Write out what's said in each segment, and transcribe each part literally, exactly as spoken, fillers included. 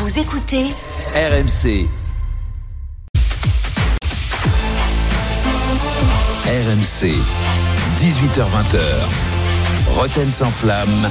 Vous écoutez R M C. R M C, dix-huit heures vingt. Roten sans flamme.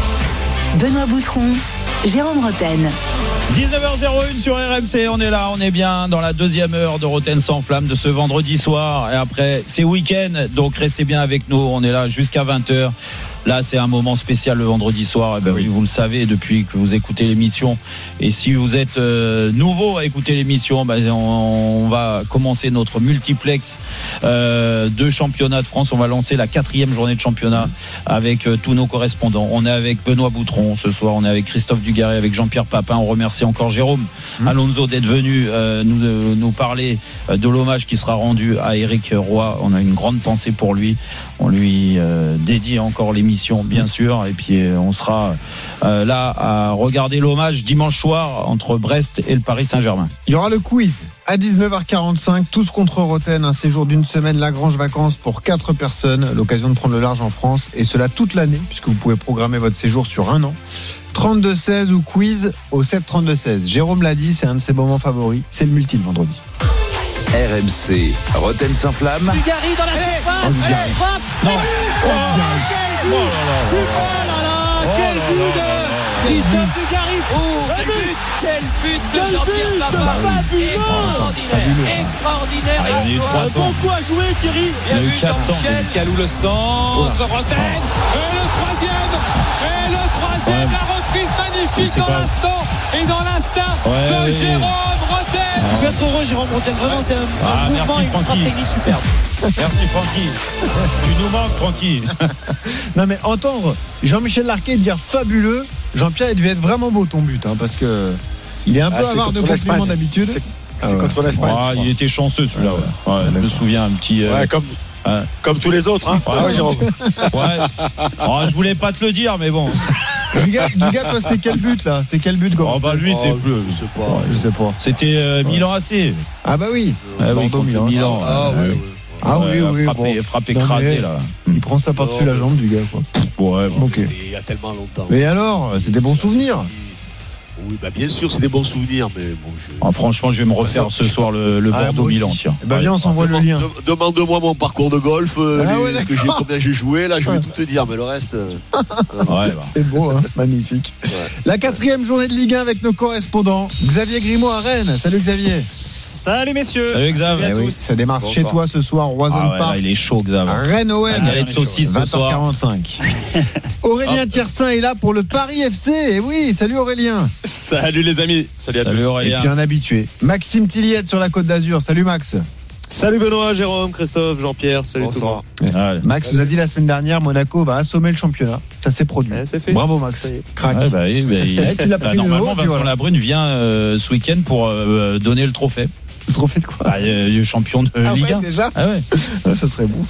Benoît Boutron, Jérôme Roten. dix-neuf heures zéro un sur R M C, on est là, on est bien dans la deuxième heure de Roten sans flamme de ce vendredi soir. Et après, c'est week-end, donc restez bien avec nous, on est là jusqu'à vingt heures. Là, c'est un moment spécial le vendredi soir. Eh ben, oui, vous le savez depuis que vous écoutez l'émission. Et si vous êtes euh, nouveau à écouter l'émission, ben, on, on va commencer notre multiplex euh, de championnat de France. On va lancer la quatrième journée de championnat avec euh, tous nos correspondants. On est avec Benoît Boutron ce soir. On est avec Christophe Dugarry, avec Jean-Pierre Papin. On remercie encore Jérôme mmh. Alonso d'être venu euh, nous, euh, nous parler de l'hommage qui sera rendu à Éric Roy. On a une grande pensée pour lui. On lui euh, dédie encore l'émission, bien sûr, et puis euh, on sera euh, là à regarder l'hommage dimanche soir entre Brest et le Paris Saint-Germain. Il y aura le quiz à dix-neuf heures quarante-cinq, tous contre Roten, un séjour d'une semaine Lagrange Vacances pour quatre personnes, l'occasion de prendre le large en France, et cela toute l'année, puisque vous pouvez programmer votre séjour sur un an. trente-deux seize ou quiz au sept trente-deux seize. Jérôme l'a dit, c'est un de ses moments favoris, c'est le multi le vendredi. R M C, Roten sans flamme. Dugarry dans la surface, oh, allez, frappe. Non. Oh, quel but, oh là là, super, là là, quel but de Christophe Dugarry. Oh, quel but, quel but de Jean-Pierre Papin. Extraordinaire, extraordinaire. Ah, il y a eu trois cents. Beaucoup à jouer, Thierry. Il y a eu quatre cents. Calou le centre, Roten. Et le troisième, et le troisième, la reprise magnifique dans l'instant, et dans l'instant de Jérôme Roten. Tu peux être heureux, Jérôme Roten. Vraiment, c'est un, ah, un mouvement et une frappe technique superbe. Merci, Francky. Tu nous manques, Francky. Non, mais entendre Jean-Michel Larquet dire fabuleux, Jean-Pierre, il devait être vraiment beau ton but, hein, parce que il est un peu ah, avare de compliments d'habitude. C'est, c'est ah, ouais. contre l'Espagne. Ah, il était chanceux celui-là. Ouais. Ouais, je me souviens, un petit. Euh... Ouais, comme. Hein. Comme tous les autres, hein. Ouais, ouais, Jérôme. Ouais. Oh, je voulais pas te le dire, mais bon. Du gars, du gars, toi, c'était quel but là? C'était quel but, Gordon? Oh bah lui, oh, c'est plus. Je sais pas. Ouais, je sais pas. C'était euh, Milan A C. Ah bah oui. Ah oui, contre Milan. Milan. Ah oui. oui. Ah oui, oui, frappé, bon. frappé écrasé là. Il prend ça par-dessus la jambe du gars, quoi. Ouais, bon, okay. C'était il y a tellement longtemps. Mais alors, c'est des bons souvenirs. Oui, bah bien sûr, c'est des bons souvenirs, mais bon. Je... Ah, franchement, je vais me refaire ce soir le, le ah, Bordeaux-Milan, tiens. Eh ben, viens, on s'envoie le lien. De, demande-moi mon parcours de golf, euh, ah, les, ouais, ce que j'ai, combien j'ai joué, là, je vais tout te dire, mais le reste. Euh, ouais, bah. C'est beau, hein, magnifique. Ouais. La quatrième journée de Ligue un avec nos correspondants. Xavier Grimaud à Rennes. Salut Xavier. Salut messieurs. Salut Xavier. Eh oui, ça démarre Bonsoir. Chez toi ce soir, Roison ah ouais, Park. Là, il est chaud Xavier. Rennes O M. Galette saucisse ce soir. vingt heures quarante-cinq. Aurélien Tiersin est là pour le Paris F C. Et oui, salut Aurélien. Salut les amis. Salut à salut tous. Aurélien. Et puis un habitué. Maxime Tilliette sur la Côte d'Azur. Salut Max. Salut Benoît, Jérôme, Christophe, Jean-Pierre, salut Bonsoir. tout le monde. Ouais. Max nous a dit la semaine dernière, Monaco va assommer le championnat. Ça s'est produit. Ouais, c'est fait. Bravo Max. Crac. Ouais, bah, oui, bah, il... ouais, tu l'as pris bah, normalement, Vincent voilà. Labrune vient euh, ce week-end pour euh, donner le trophée. Le trophée de quoi? Bah, euh, champion de ah Ligue un. Ouais, déjà ah ouais. ouais, ça serait bon ça.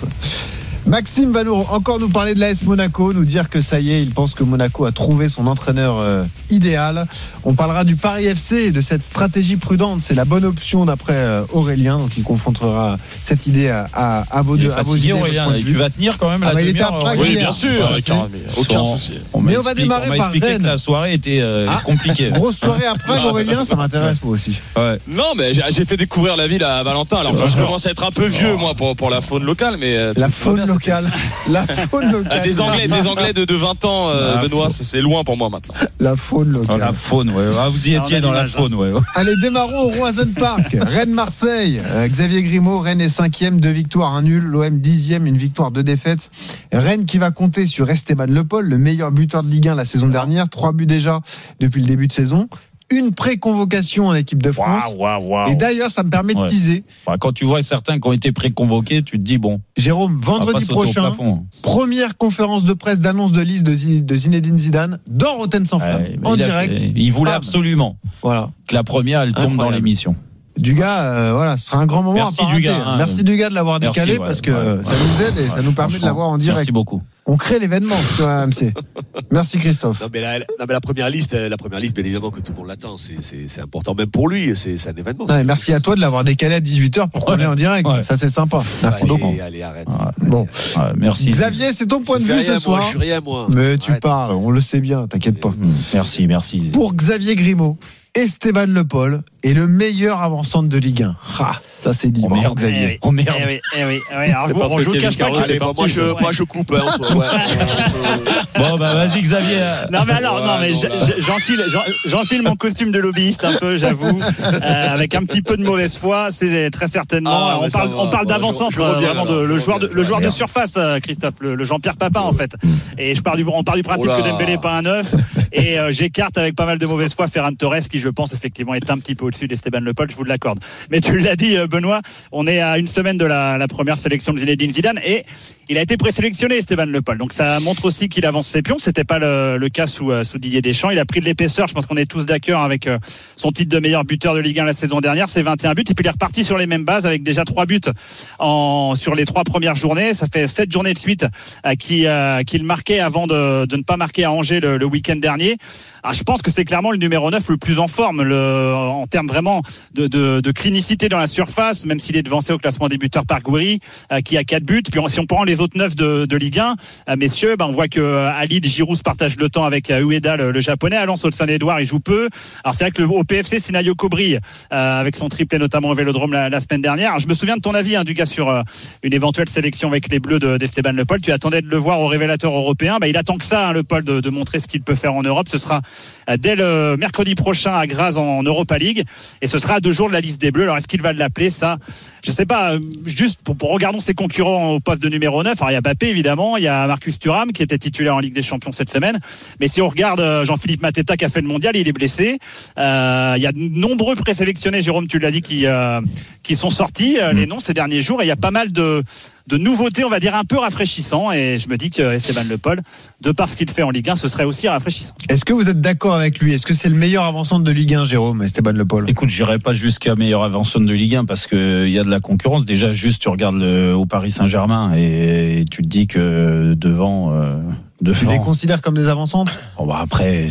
Maxime va nous encore nous parler de l'A S Monaco, nous dire que ça y est, il pense que Monaco a trouvé son entraîneur euh, idéal. On parlera du Paris F C et de cette stratégie prudente. C'est la bonne option d'après euh, Aurélien, donc il confrontera cette idée à, à, à vos deux. À vos idées, Aurélien, tu vas tenir quand même ah la bah, demi-heure. Oui, bien sûr, avec un, aucun souci. On Mais on va démarrer on par Rennes. Que la soirée était euh, ah, compliquée. Grosse soirée après Aurélien, ça m'intéresse moi aussi. Ouais. Non, mais j'ai, j'ai fait découvrir la ville à Valentin. Alors je commence à être un peu vieux moi pour pour la faune locale, mais la faune locale. La faune locale. Ah, des Anglais, des Anglais de, de vingt ans, euh, Benoît, c'est, c'est loin pour moi maintenant. La faune locale. Oh, la faune, ouais. Ah, vous y étiez dans la faune, ouais. Allez, démarrons au Roison Park. Rennes-Marseille. Euh, Xavier Grimaud, Rennes est cinquième, deux victoires, un nul. L'O M dixième, une victoire, deux défaites. Rennes qui va compter sur Esteban Le Paul, le meilleur buteur de Ligue un la saison dernière. Trois buts déjà depuis le début de saison. Une pré-convocation en équipe de France. Wow, wow, wow. Et d'ailleurs, ça me permet de ouais. teaser. Quand tu vois certains qui ont été pré-convoqués, tu te dis bon. Jérôme, vendredi prochain, première conférence de presse d'annonce de liste de, Z- de Zinedine Zidane dans Roten sans flamme, ouais, en il direct. A, il voulait Bam. absolument voilà. que la première, elle tombe Incroyable. Dans l'émission. Dugas, euh, voilà, ce sera un grand moment. Merci à pas Dugas. rater. Hein. Merci Dugas de l'avoir Merci, décalé ouais, parce que ouais, ça ouais, nous aide et ouais, ça nous permet de l'avoir en direct. Merci beaucoup. On crée l'événement sur R M C. Merci Christophe. Non mais, la, non mais la première liste, la première liste, bien évidemment que tout le monde l'attend. C'est, c'est, c'est important même pour lui. C'est, c'est un événement. Non, merci à toi de l'avoir décalé à dix-huit heures pour qu'on ouais. l'ait en direct. Ouais. Ça c'est sympa. Merci allez, beaucoup. Allez, arrête. Ouais. Bon, ouais, merci. Xavier, c'est ton point de vue rien, ce soir. Moi, je suis rien moi. Mais tu arrête. Parles, on le sait bien. T'inquiète pas. Merci, merci. Pour Xavier Grimaud, Esteban Le Paul est le meilleur avant-centre de Ligue un. Ah, ça c'est dit. Oh Bravo, merde, Xavier. Eh oui. Oh merde. Eh oui, eh oui, eh oui. Alors, C'est vous, parce on que je vous Kevin cache pas Carlos que est Allez, bon, moi, je, Ouais. moi je coupe. Hein, ouais. Bon, bah vas-y, Xavier. Non mais alors, non mais non, je- là. je- j'enfile, j'en- j'enfile mon costume de lobbyiste un peu, j'avoue, euh, avec un petit peu de mauvaise foi, c'est très certainement. Ah, on mais ça parle, va, on parle voilà, d'avant-centre, je- je reviens, vraiment de alors, le je joueur de, reviens. le joueur de Merde. surface, euh, Christophe, le, le Jean-Pierre Papin en fait. Et je pars du, on part du principe Oh là. que Dembélé n'est pas un neuf, et euh, j'écarte avec pas mal de mauvaise foi Ferran Torres, qui je pense effectivement est un petit peu au-dessus d'Esteban Le Paul, je vous l'accorde. Mais tu l'as dit, euh, Benoît, on est à une semaine de la, la première sélection de Zinedine Zidane, et il a été présélectionné, Esteban Le Paul. Donc ça montre aussi qu'il avance ses pions. C'était pas le, le cas sous, euh, sous Didier Deschamps. Il a pris de l'épaisseur. Je pense qu'on est tous d'accord avec euh, son titre de meilleur buteur de Ligue un la saison dernière. C'est vingt et un buts. Et puis il est reparti sur les mêmes bases avec déjà trois buts en, sur les trois premières journées. Ça fait sept journées de suite euh, qui, euh, qu'il marquait avant de, de ne pas marquer à Angers le, le week-end dernier. Alors, je pense que c'est clairement le numéro neuf le plus en forme le, en termes vraiment de, de, de clinicité dans la surface, même s'il est devancé au classement des buteurs par Gouiri, euh, qui a quatre buts. Puis on, si on prend les autres neuf de, de Ligue un, euh, messieurs, ben, on voit que euh, à Lille, Giroud se partage le temps avec euh, Ueda, le, le japonais. À Lens, Saint-Édouard, il joue peu. Alors c'est vrai que le, au P F C, Sinayoko brille euh, avec son triplé notamment au Vélodrome la, la semaine dernière. Alors, je me souviens de ton avis, hein, du gars, sur euh, une éventuelle sélection avec les Bleus de, d'Esteban Le Paul. Tu attendais de le voir au révélateur européen. Ben, il attend que ça, hein, Le Paul, de, de montrer ce qu'il peut faire en Europe. Ce sera euh, dès le mercredi prochain à Graz en, en Europa League, et ce sera à deux jours de la liste des Bleus. Alors est-ce qu'il va l'appeler, ça je sais pas, euh, juste pour, pour regardons ses concurrents au poste de numéro neuf. Alors il y a Mbappé évidemment, il y a Marcus Thuram qui était titulaire en Ligue des Champions cette semaine, mais si on regarde euh, Jean-Philippe Mateta qui a fait le mondial, il est blessé. Euh, il y a de nombreux présélectionnés, Jérôme, tu l'as dit, qui, euh, qui sont sortis euh, les noms ces derniers jours, et il y a pas mal de de nouveautés, on va dire un peu rafraîchissant, et je me dis que Esteban Le Paul, de par ce qu'il fait en Ligue un, ce serait aussi rafraîchissant. Est-ce que vous êtes d'accord avec lui? Est-ce que c'est le meilleur avant-centre de Ligue un, Jérôme, Esteban Le Paul? Écoute, j'irai pas jusqu'à meilleur avant-centre de Ligue un parce que il y a de la concurrence. Déjà, juste tu regardes le, au Paris Saint-Germain et, et tu te dis que devant. Euh, devant Tu les considères comme des avant-centres? Oh bah après,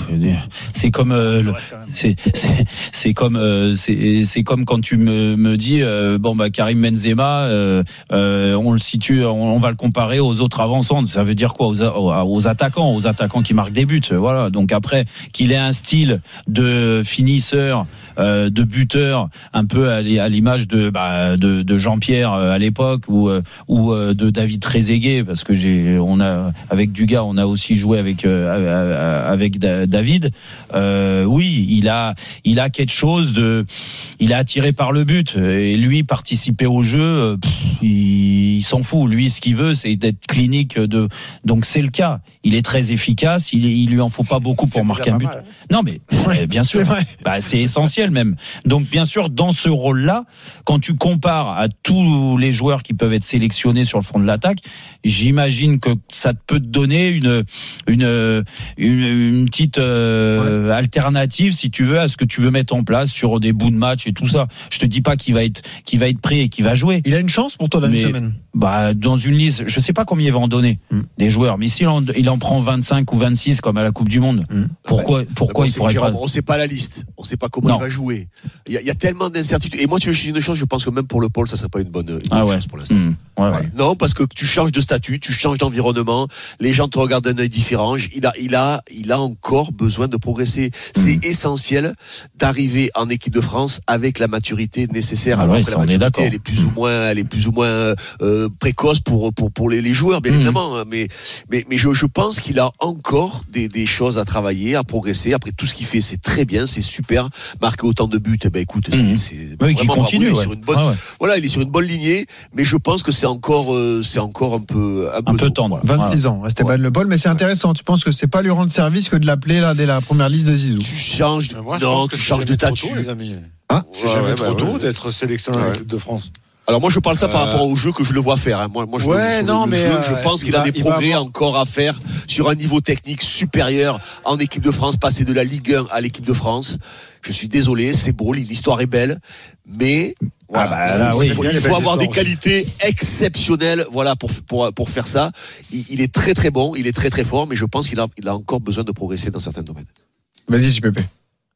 c'est comme euh, le, c'est c'est c'est comme euh, c'est c'est comme quand tu me me dis euh, bon bah Karim Benzema, euh, euh, on le situe, on, on va le comparer aux autres avant-centres. Ça veut dire quoi? Aux, aux attaquants, aux attaquants qui marquent des buts. Voilà. Donc après qu'il ait un style de finisseur, euh, de buteur, un peu à l'image de bah, de, de Jean-Pierre à l'époque ou ou de David Trezeguet, parce que j'ai on a avec Dugas, on a aussi joué avec euh, avec David. Euh, oui, il a il a quelque chose de, il est attiré par le but, et lui participer au jeu, pff, il, il s'en fout. Lui, ce qu'il veut, c'est d'être clinique. De donc c'est le cas. Il est très efficace. Il, il lui en faut pas beaucoup pour marquer un but. Non, mais ouais, bien sûr, c'est, bah, c'est essentiel même. Donc bien sûr, dans ce rôle-là, quand tu compares à tous les joueurs qui peuvent être sélectionnés sur le front de l'attaque, j'imagine que ça peut te donner une une une, une petite euh, ouais. alternative, si tu veux, à ce que tu veux mettre en place sur des bouts de match et tout ça. Je te dis pas qu'il va être qu'il va être pris et qu'il va jouer. Il a une chance pour toi dans une semaine. Bah dans une liste, je sais pas combien il va en donner mm. des joueurs, mais s'il en, il en prend vingt-cinq ou vingt-six comme à la Coupe du Monde, mm. pourquoi ouais. pourquoi il pourrait Jérôme, pas? On sait pas la liste, on sait pas comment non. il va jouer. Il y, a, il y a tellement d'incertitudes. Et moi, tu veux une chose, je pense que même pour le Paul, ça serait pas une bonne, une ah bonne ouais. chose pour l'instant. Mm. Ouais, ouais. Non, parce que tu changes de statut, tu changes d'environnement, les gens te regardent d'un œil différent. Il a, il a, il a encore besoin de progresser. C'est mmh. essentiel d'arriver en équipe de France avec la maturité nécessaire. Ah Alors ouais, après, ça, la maturité, on est d'accord. elle est plus ou moins, elle est plus ou moins euh, précoce pour pour pour les, les joueurs, bien mmh. évidemment. Mais mais mais je, je pense qu'il a encore des des choses à travailler, à progresser. Après tout ce qu'il fait, c'est très bien, c'est super. Marquer autant de buts, eh ben écoute, c'est, mmh. c'est oui, qui continue. Il est ouais. sur une bonne, ah ouais. voilà, il est sur une bonne lignée. Mais je pense que c'est encore, euh, c'est encore un peu, un, un peu, peu tendre. vingt-six voilà. ans, Esteban ouais. Le Paul, mais c'est intéressant. Tu penses que c'est pas lui rendre service que de l'appeler là dès la première liste de Zizou? Tu changes, de... non, tu changes de statut. Les amis. Hein c'est jamais ouais, trop bah, tôt ouais. d'être sélectionné ouais. en équipe de France. Alors moi je parle ça euh... par rapport au jeu que je le vois faire. Hein. Moi, moi je, ouais, le, non, le mais jeu, euh, je pense qu'il va, a des progrès avoir... encore à faire sur un niveau technique supérieur en équipe de France, passer de la Ligue un à l'équipe de France. Je suis désolé, c'est beau, l'histoire est belle, mais voilà, ah bah, là, oui, il faut, il faut avoir des qualités aussi. exceptionnelles, voilà, pour pour pour faire ça. Il, il est très très bon, il est très très fort, mais je pense qu'il a il a encore besoin de progresser dans certains domaines. Vas-y, J P P.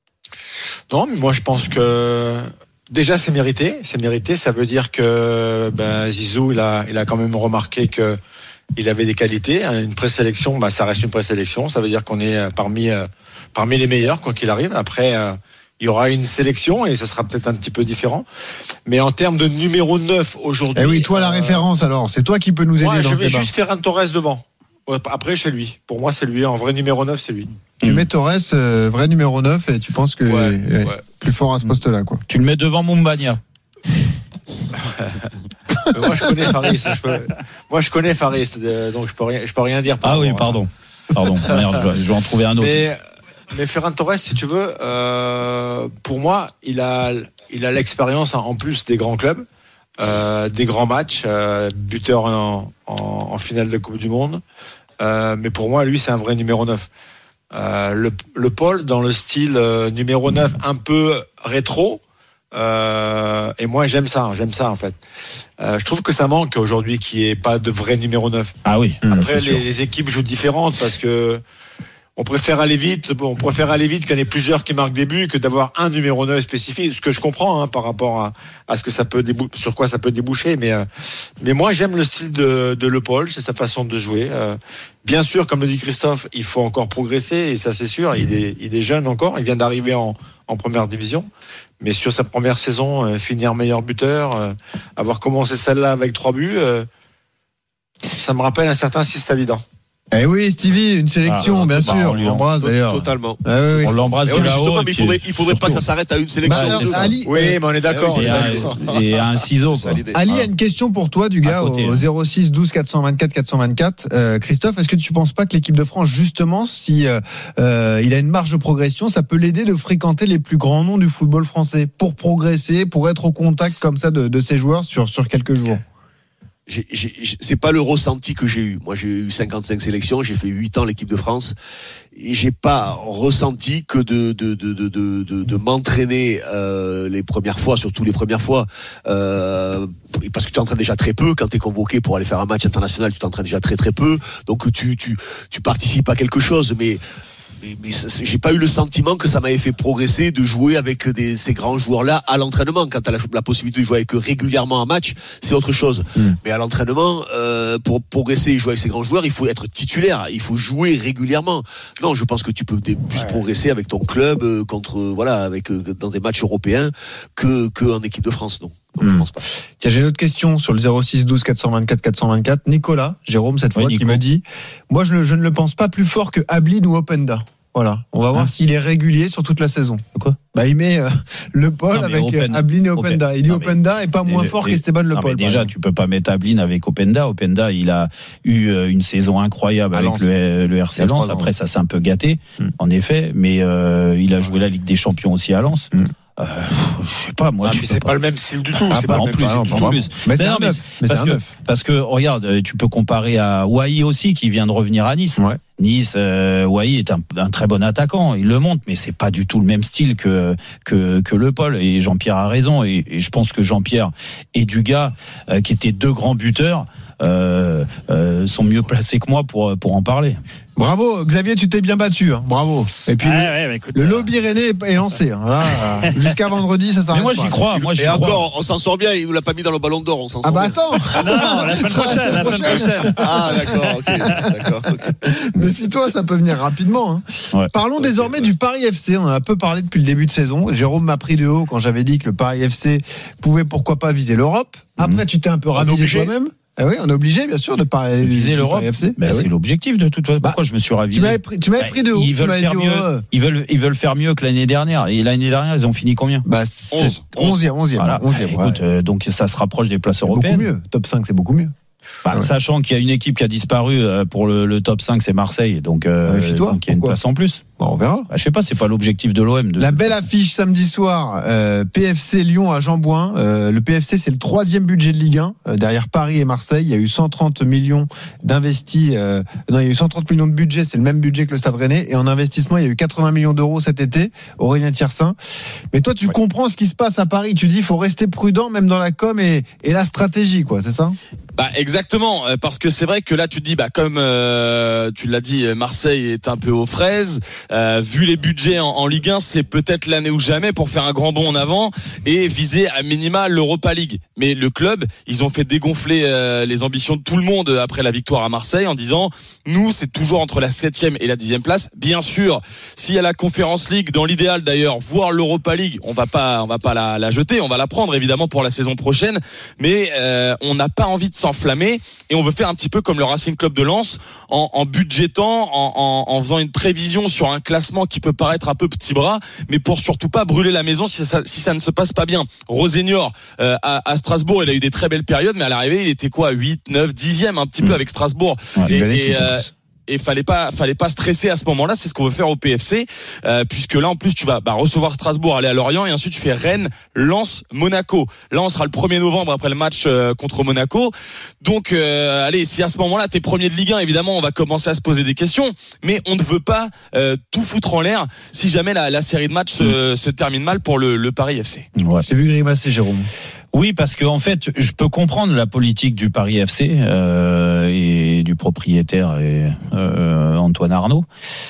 Non, mais moi je pense que déjà c'est mérité, c'est mérité. Ça veut dire que ben, Zizou il a il a quand même remarqué que il avait des qualités. Une présélection, bah ça reste une présélection. Ça veut dire qu'on est parmi parmi les meilleurs quoi qu'il arrive. Après, il y aura une sélection et ça sera peut-être un petit peu différent. Mais en termes de numéro neuf aujourd'hui. Eh oui, toi la euh, référence alors, c'est toi qui peux nous aider moi, dans je ce vais débat. juste faire un Torres devant. Après, c'est lui. Pour moi, c'est lui. En vrai numéro neuf, c'est lui. Tu mets Torres, euh, vrai numéro neuf, et tu penses que Ouais, ouais, ouais. plus fort à ce poste-là, quoi. Tu le mets devant Mumbagna. Moi, je connais Faris. Je peux... Moi, je connais Faris, donc je peux rien, je peux rien dire. Par Ah oui, rapport à ça. pardon. Pardon. Merde, je vais- je vais en trouver un autre. Mais, mais Ferran Torres, si tu veux, euh, pour moi, il a, il a l'expérience en plus des grands clubs, euh, des grands matchs, euh, buteur en, en, en finale de Coupe du Monde. Euh, mais pour moi, lui, c'est un vrai numéro neuf. Euh, le, le Paul, dans le style euh, numéro neuf, un peu rétro. Euh, et moi, j'aime ça, j'aime ça en fait. Euh, je trouve que ça manque aujourd'hui qu'il n'y ait pas de vrai numéro neuf. Ah oui. Après, les, les équipes jouent différentes parce que on préfère aller vite. On préfère aller vite qu'il y en ait plusieurs qui marquent des buts que d'avoir un numéro neuf spécifique. Ce que je comprends hein, par rapport à, à ce que ça peut débou- sur quoi ça peut déboucher. Mais euh, mais moi, j'aime le style de, de Le Paul, c'est sa façon de jouer. Euh, bien sûr, comme le dit Christophe, il faut encore progresser et ça c'est sûr. Il est il est jeune encore. Il vient d'arriver en en première division. Mais sur sa première saison, euh, finir meilleur buteur, euh, avoir commencé celle-là avec trois buts, euh, ça me rappelle un certain Sistavidan. Eh oui, Stevie, une sélection, Ah, bien bah, sûr. on lui On en- l'embrasse d'ailleurs. Totalement. Ah oui, oui. On l'embrasse Et de ouais, là-haut. justement, et mais il puis- faudrait, il faudrait pas que ça s'arrête à une sélection. Bah, alors, c'est ça. Ali, Oui, mais on est d'accord. Et c'est un, ça. et un ciseau. C'est ça, quoi. l'idée. Ali a une question pour toi du gars À côté, au hein. zéro six douze quatre cent vingt-quatre quatre cent vingt-quatre. Euh, Christophe, est-ce que tu penses pas que l'équipe de France, justement, si euh, euh, il a une marge de progression, ça peut l'aider de fréquenter les plus grands noms du football français pour progresser, pour être au contact comme ça de, de ces joueurs sur sur quelques jours? J'ai, j'ai, j'ai- c'est pas le ressenti que j'ai eu. Moi, j'ai eu cinquante-cinq sélections, j'ai fait huit ans l'équipe de France, et j'ai pas ressenti que de de de de de, de, de m'entraîner euh, les premières fois, surtout les premières fois, euh, parce que tu t'entraînes déjà très peu. Quand tu es convoqué pour aller faire un match international, tu t'entraînes déjà très très peu, donc tu tu tu participes à quelque chose, mais Mais, mais ça, j'ai pas eu le sentiment que ça m'avait fait progresser de jouer avec des, ces grands joueurs-là à l'entraînement. Quand tu as la, la possibilité de jouer avec eux régulièrement en match, c'est autre chose. Mm. Mais à l'entraînement, euh, pour progresser et jouer avec ces grands joueurs, il faut être titulaire, il faut jouer régulièrement. Non, je pense que tu peux plus ouais. progresser avec ton club euh, contre voilà, avec euh, dans des matchs européens que que en équipe de France. Non. Donc, mmh. je pense pas. Tiens, j'ai une autre question sur le zéro six douze quatre cent vingt-quatre quatre cent vingt-quatre. Nicolas, Jérôme, cette fois, oui, qui me dit, moi, je, je ne le pense pas plus fort que Ablin ou Openda. Voilà. On va ah. voir s'il est régulier sur toute la saison. Quoi? Bah, il met euh, le Paul non, avec Open, Ablin et Openda. Il dit non, Openda est pas moins déjà, fort qu'Esteban Le Paul. Déjà, tu peux pas mettre Ablin avec Openda. Openda, il a eu une saison incroyable à avec Lens. le, le R C Lens. Après, ça s'est un peu gâté, hum. en effet. Mais euh, il a joué la Ligue des Champions aussi à Lens. Hum. Euh, je sais pas moi. Ah, tu mais c'est pas, pas le même style du tout. Ah, c'est bah, pas en le plus, même en plus, plus. Mais, mais c'est un neuf. Mais parce c'est que un neuf. parce que regarde, tu peux comparer à Wai aussi qui vient de revenir à Nice. Ouais. Nice, euh, Wai est un, un très bon attaquant. Il le montre, mais c'est pas du tout le même style que que que Le Paul. Et Jean-Pierre a raison. Et, et je pense que Jean-Pierre et Dugas, euh, qui étaient deux grands buteurs, euh, euh, sont mieux placés que moi pour pour en parler. Bravo, Xavier, tu t'es bien battu. Hein. Bravo. Et puis, ouais, le, ouais, bah, écoute, le euh... lobby rennais est lancé. Hein. Là, jusqu'à vendredi, ça s'arrête. Mais moi, j'y pas. crois. Moi, j'y Et crois. encore, on s'en sort bien. Il nous l'a pas mis dans le Ballon d'Or. On s'en ah sort bah bien. attends. Ah non, non, la semaine prochaine. La semaine prochaine. Ah d'accord. Ok. D'accord. Okay. Méfie-toi, ça peut venir rapidement. Hein. Ouais. Parlons okay, désormais ouais. du Paris F C. On en a peu parlé depuis le début de saison. Jérôme m'a pris de haut quand j'avais dit que le Paris F C pouvait pourquoi pas viser l'Europe. Après, mmh. tu t'es un peu ravisé toi-même. Ah oui, on est obligé, bien sûr, de pas viser l'Europe. F C. Ben, bah, c'est oui. l'objectif de toute façon. Pourquoi bah, je me suis ravisé? Tu m'avais pris, tu m'avais bah, pris de haut. Ils veulent faire dit, mieux. Oh. Ils veulent, ils veulent faire mieux que l'année dernière. Et l'année dernière, ils ont fini combien? Bah, onze. onzième, onzième. Voilà. onzième, bah, écoute, ouais. euh, donc ça se rapproche des places européennes. Beaucoup mieux. Top cinq, c'est beaucoup mieux. Bah, ouais. Sachant qu'il y a une équipe qui a disparu pour le, le top cinq, c'est Marseille. Donc, euh, ouais, toi, donc il y a une place en plus. Bon, on verra. Bah, je sais pas, c'est pas l'objectif de l'O M. De la belle affiche samedi soir, euh, P F C Lyon à Jean-Bouin. Euh, le P F C, c'est le troisième budget de Ligue un, euh, derrière Paris et Marseille. Il y a eu cent trente millions d'investis. Euh, non, il y a eu cent trente millions de budget, c'est le même budget que le Stade Rennais. Et en investissement, il y a eu quatre-vingts millions d'euros cet été. Aurélien Tiersin. Mais toi, tu ouais. comprends ce qui se passe à Paris. Tu dis, il faut rester prudent, même dans la com et, et la stratégie, quoi. C'est ça? Bah exactement, parce que c'est vrai que là tu te dis bah comme euh, tu l'as dit, Marseille est un peu aux fraises, euh, vu les budgets en, en Ligue un, c'est peut-être l'année ou jamais pour faire un grand bond en avant et viser à minima l'Europa League. Mais le club, ils ont fait dégonfler euh, les ambitions de tout le monde après la victoire à Marseille en disant nous c'est toujours entre la septième et la dixième place. Bien sûr, s'il y a la Conference League, dans l'idéal d'ailleurs, voire l'Europa League, on va pas, on va pas la, la jeter, on va la prendre évidemment pour la saison prochaine, mais euh, on n'a pas envie de s'enflammer et on veut faire un petit peu comme le Racing Club de Lens en, en budgétant, en, en, en faisant une prévision sur un classement qui peut paraître un peu petit bras, mais pour surtout pas brûler la maison si ça, si ça ne se passe pas bien. Rosenior euh, à, à Strasbourg, il a eu des très belles périodes, mais à l'arrivée il était quoi, huit, neuf, dixième un petit peu avec Strasbourg. Ouais, et, et, euh, et fallait pas fallait pas stresser à ce moment-là, c'est ce qu'on veut faire au P F C euh, puisque là en plus tu vas bah, recevoir Strasbourg, aller à Lorient et ensuite tu fais Rennes, Lens, Monaco. Là on sera le premier novembre après le match euh, contre Monaco. Donc euh, allez, si à ce moment-là t'es premier de Ligue un, évidemment on va commencer à se poser des questions, mais on ne veut pas euh, tout foutre en l'air si jamais la, la série de matchs se, se termine mal pour le, le Paris F C. Ouais. J'ai vu grimacer Jérôme. Oui, parce que en fait, je peux comprendre la politique du Paris F C euh, et du propriétaire et, euh, Antoine Arnaud.